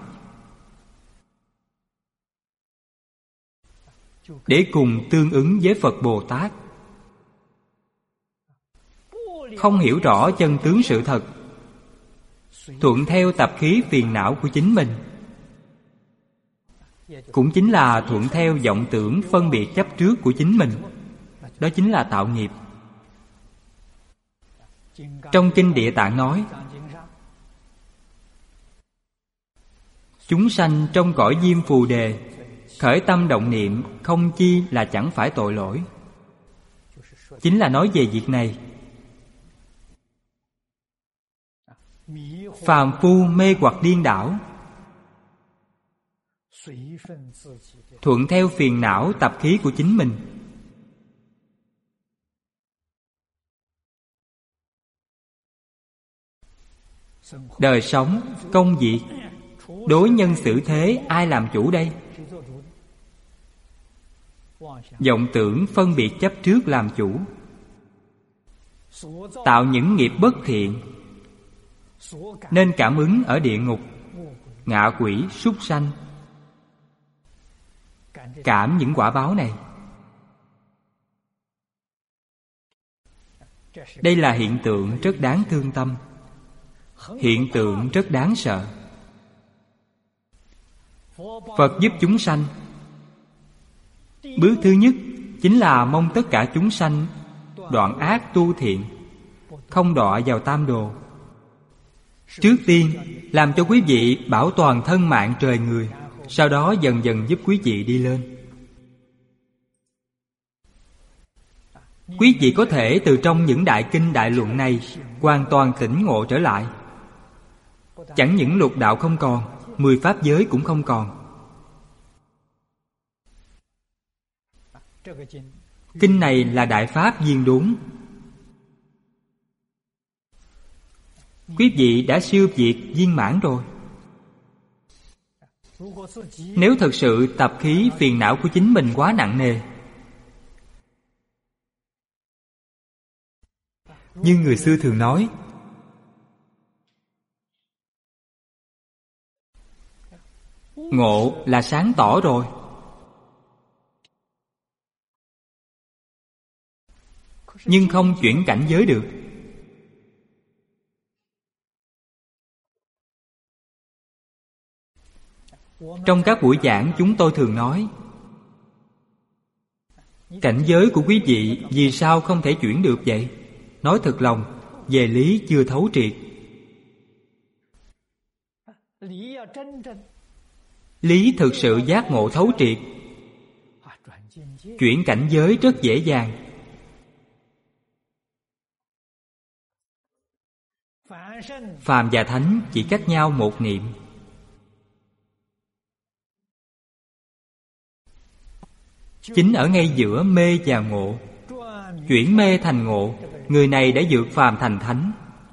Speaker 1: để cùng tương ứng với Phật Bồ Tát. Không hiểu rõ chân tướng sự thật, thuận theo tập khí phiền não của chính mình, cũng chính là thuận theo vọng tưởng phân biệt chấp trước của chính mình. Đó chính là tạo nghiệp. Trong Kinh Địa Tạng nói, chúng sanh trong cõi Diêm Phù Đề khởi tâm động niệm không chi là chẳng phải tội lỗi. Chính là nói về việc này. Phàm phu mê hoặc điên đảo, thuận theo phiền não tập khí của chính mình. Đời sống, công việc, đối nhân xử thế ai làm chủ đây? Vọng tưởng phân biệt chấp trước làm chủ. Tạo những nghiệp bất thiện, nên cảm ứng ở địa ngục, ngạ quỷ, súc sanh. Cảm những quả báo này. Đây là hiện tượng rất đáng thương tâm, hiện tượng rất đáng sợ. Phật giúp chúng sanh. Bước thứ nhất chính là mong tất cả chúng sanh đoạn ác tu thiện, không đọa vào tam đồ. Trước tiên làm cho quý vị bảo toàn thân mạng trời người, sau đó dần dần giúp quý vị đi lên. Quý vị có thể từ trong những đại kinh đại luận này hoàn toàn tỉnh ngộ trở lại. Chẳng những lục đạo không còn, 10 pháp giới cũng không còn. Kinh này là Đại Pháp viên đốn. Quý vị đã siêu việt viên mãn rồi. Nếu thật sự tập khí phiền não của chính mình quá nặng nề, như người xưa thường nói, ngộ là sáng tỏ rồi. Nhưng không chuyển cảnh giới được. Trong các buổi giảng chúng tôi thường nói, cảnh giới của quý vị vì sao không thể chuyển được vậy? Nói thật lòng, về lý chưa thấu triệt. Lý thực sự giác ngộ thấu triệt, chuyển cảnh giới rất dễ dàng. Phàm và thánh chỉ cách nhau một niệm. Chính ở ngay giữa mê và ngộ, chuyển mê thành ngộ, người này đã vượt phàm thành thánh.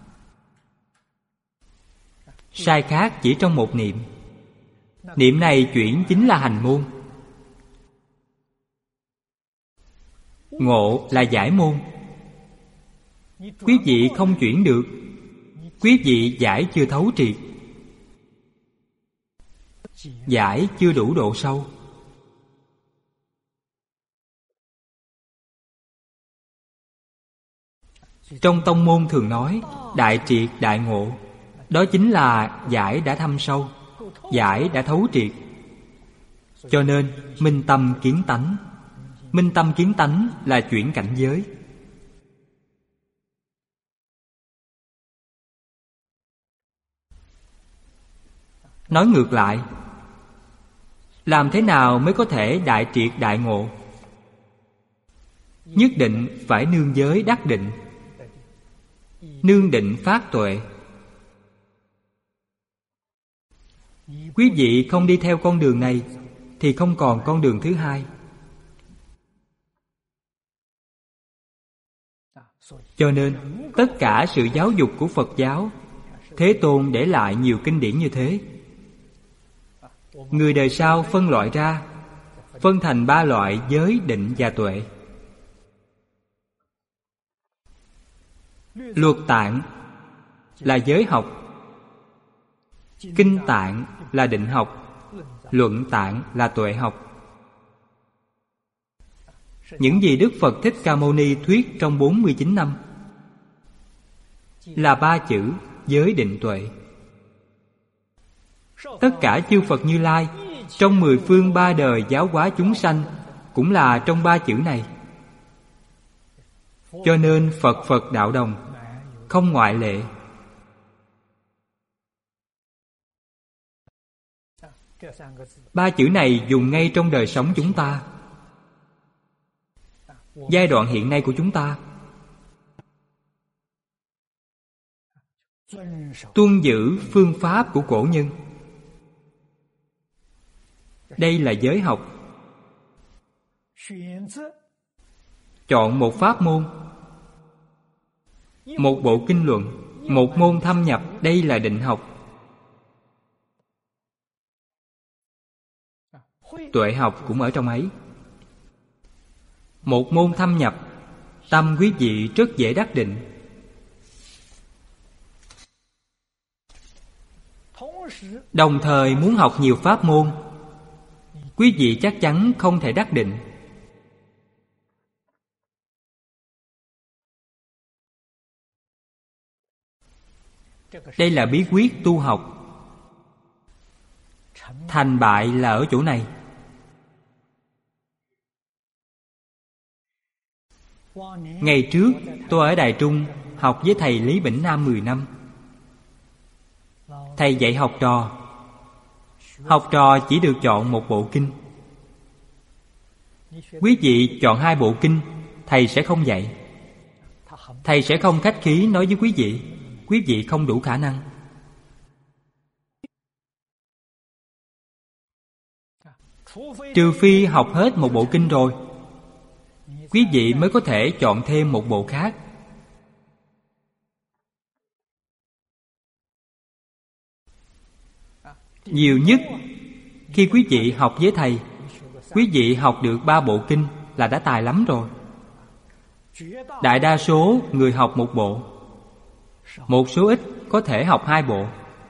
Speaker 1: Sai khác chỉ trong một niệm. Niệm này chuyển chính là hành môn. Ngộ là giải môn. Quý vị không chuyển được. Quý vị giải chưa thấu triệt. Giải chưa đủ độ sâu. Trong tông môn thường nói đại triệt đại ngộ. Đó chính là giải đã thâm sâu, giải đã thấu triệt. Cho nên minh tâm kiến tánh. Minh tâm kiến tánh là chuyển cảnh giới. Nói ngược lại, làm thế nào mới có thể đại triệt đại ngộ? Nhất định phải nương giới đắc định, nương định phát tuệ. Quý vị không đi theo con đường này thì không còn con đường thứ hai. Cho nên tất cả sự giáo dục của Phật giáo, Thế Tôn để lại nhiều kinh điển như thế. Người đời sau phân loại ra, phân thành 3 loại giới, định và tuệ. Luật tạng là giới học, kinh tạng là định học, luận tạng là tuệ học. Những gì Đức Phật Thích Ca Mâu Ni thuyết trong 49 năm là 3 chữ giới định tuệ. Tất cả chư Phật Như Lai trong 10 phương 3 đời giáo hóa chúng sanh cũng là trong 3 chữ này. Cho nên Phật Phật đạo đồng, không ngoại lệ. Ba chữ này dùng ngay trong đời sống chúng ta, giai đoạn hiện nay của chúng ta. Tuân giữ phương pháp của cổ nhân. Đây là giới học. Chọn một pháp môn, một bộ kinh luận, một môn thâm nhập. Đây là định học. Tuệ học cũng ở trong ấy. Một môn thâm nhập, tâm quý vị rất dễ đắc định. Đồng thời muốn học nhiều pháp môn, quý vị chắc chắn không thể đắc định. Đây là bí quyết tu học. Thành bại là ở chỗ này. Ngày trước tôi ở Đài Trung học với thầy Lý Bỉnh Nam 10 năm. Thầy dạy học trò. Học trò chỉ được chọn một bộ kinh. Quý vị chọn 2 bộ kinh, thầy sẽ không dạy. Thầy sẽ không khách khí nói với quý vị không đủ khả năng. Trừ phi học hết một bộ kinh rồi, quý vị mới có thể chọn thêm một bộ khác. Nhiều nhất, khi quý vị học với thầy, quý vị học được 3 bộ kinh là đã tài lắm rồi. Đại đa số người học một bộ, một số ít có thể học 2 bộ.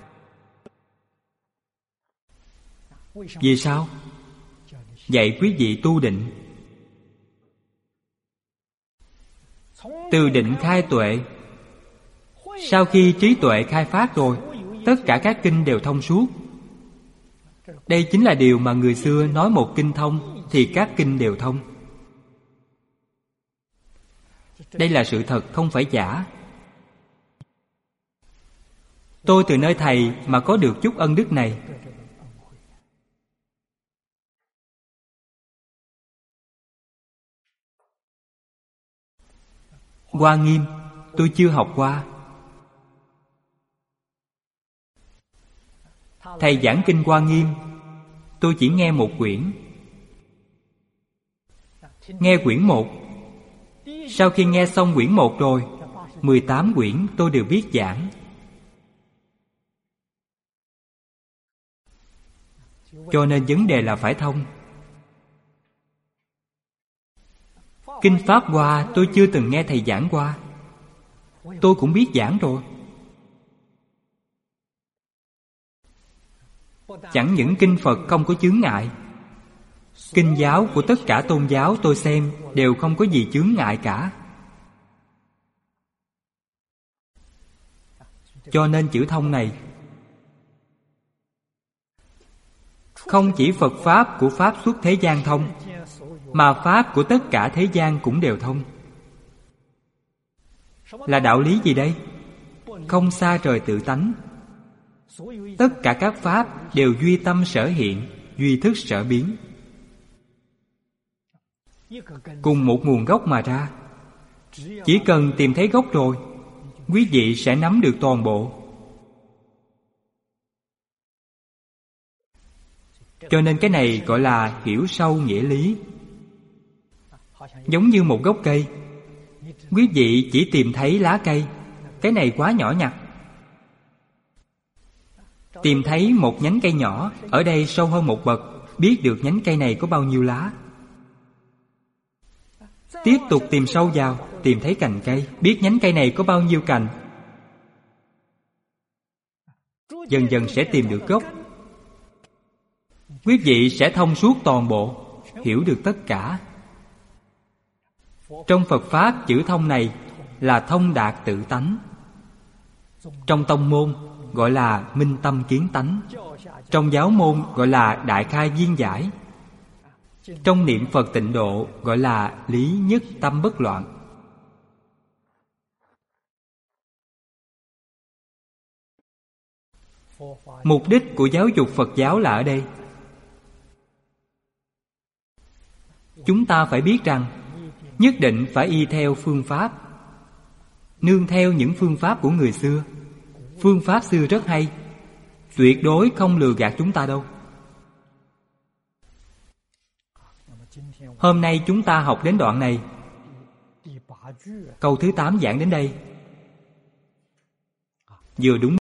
Speaker 1: Vì sao? Dạy quý vị tu định. Từ định khai tuệ. Sau khi trí tuệ khai phát rồi, tất cả các kinh đều thông suốt. Đây chính là điều mà người xưa nói một kinh thông thì các kinh đều thông. Đây là sự thật, không phải giả. Tôi từ nơi thầy mà có được chút ân đức này. Hoa Nghiêm tôi chưa học qua. Thầy giảng kinh Hoa Nghiêm, tôi chỉ nghe một quyển. Nghe quyển 1. Sau khi nghe xong quyển 1 rồi, 18 quyển tôi đều biết giảng. Cho nên vấn đề là phải thông. Kinh Pháp Hoa tôi chưa từng nghe thầy giảng qua, tôi cũng biết giảng rồi. Chẳng những kinh Phật không có chướng ngại, kinh giáo của tất cả tôn giáo tôi xem đều không có gì chướng ngại cả. Cho nên chữ thông này không chỉ Phật Pháp của Pháp xuất thế gian thông, mà Pháp của tất cả thế gian cũng đều thông. Là đạo lý gì đây? Không xa rời tự tánh. Tất cả các Pháp đều duy tâm sở hiện, duy thức sở biến, cùng một nguồn gốc mà ra. Chỉ cần tìm thấy gốc rồi, quý vị sẽ nắm được toàn bộ. Cho nên cái này gọi là hiểu sâu nghĩa lý. Giống như một gốc cây, quý vị chỉ tìm thấy lá cây, cái này quá nhỏ nhặt. Tìm thấy một nhánh cây nhỏ, ở đây sâu hơn một bậc, biết được nhánh cây này có bao nhiêu lá. Tiếp tục tìm sâu vào, tìm thấy cành cây, biết nhánh cây này có bao nhiêu cành. Dần dần sẽ tìm được gốc. Quý vị sẽ thông suốt toàn bộ, hiểu được tất cả. Trong Phật Pháp, chữ thông này là thông đạt tự tánh. Trong tông môn gọi là minh tâm kiến tánh. Trong giáo môn gọi là đại khai viên giải. Trong niệm Phật tịnh độ gọi là lý nhất tâm bất loạn. Mục đích của giáo dục Phật giáo là ở đây. Chúng ta phải biết rằng nhất định phải y theo phương pháp, nương theo những phương pháp của người xưa. Phương pháp xưa rất hay, tuyệt đối không lừa gạt chúng ta đâu. Hôm nay chúng ta học đến đoạn này, câu thứ 8 giảng đến đây. Vừa đúng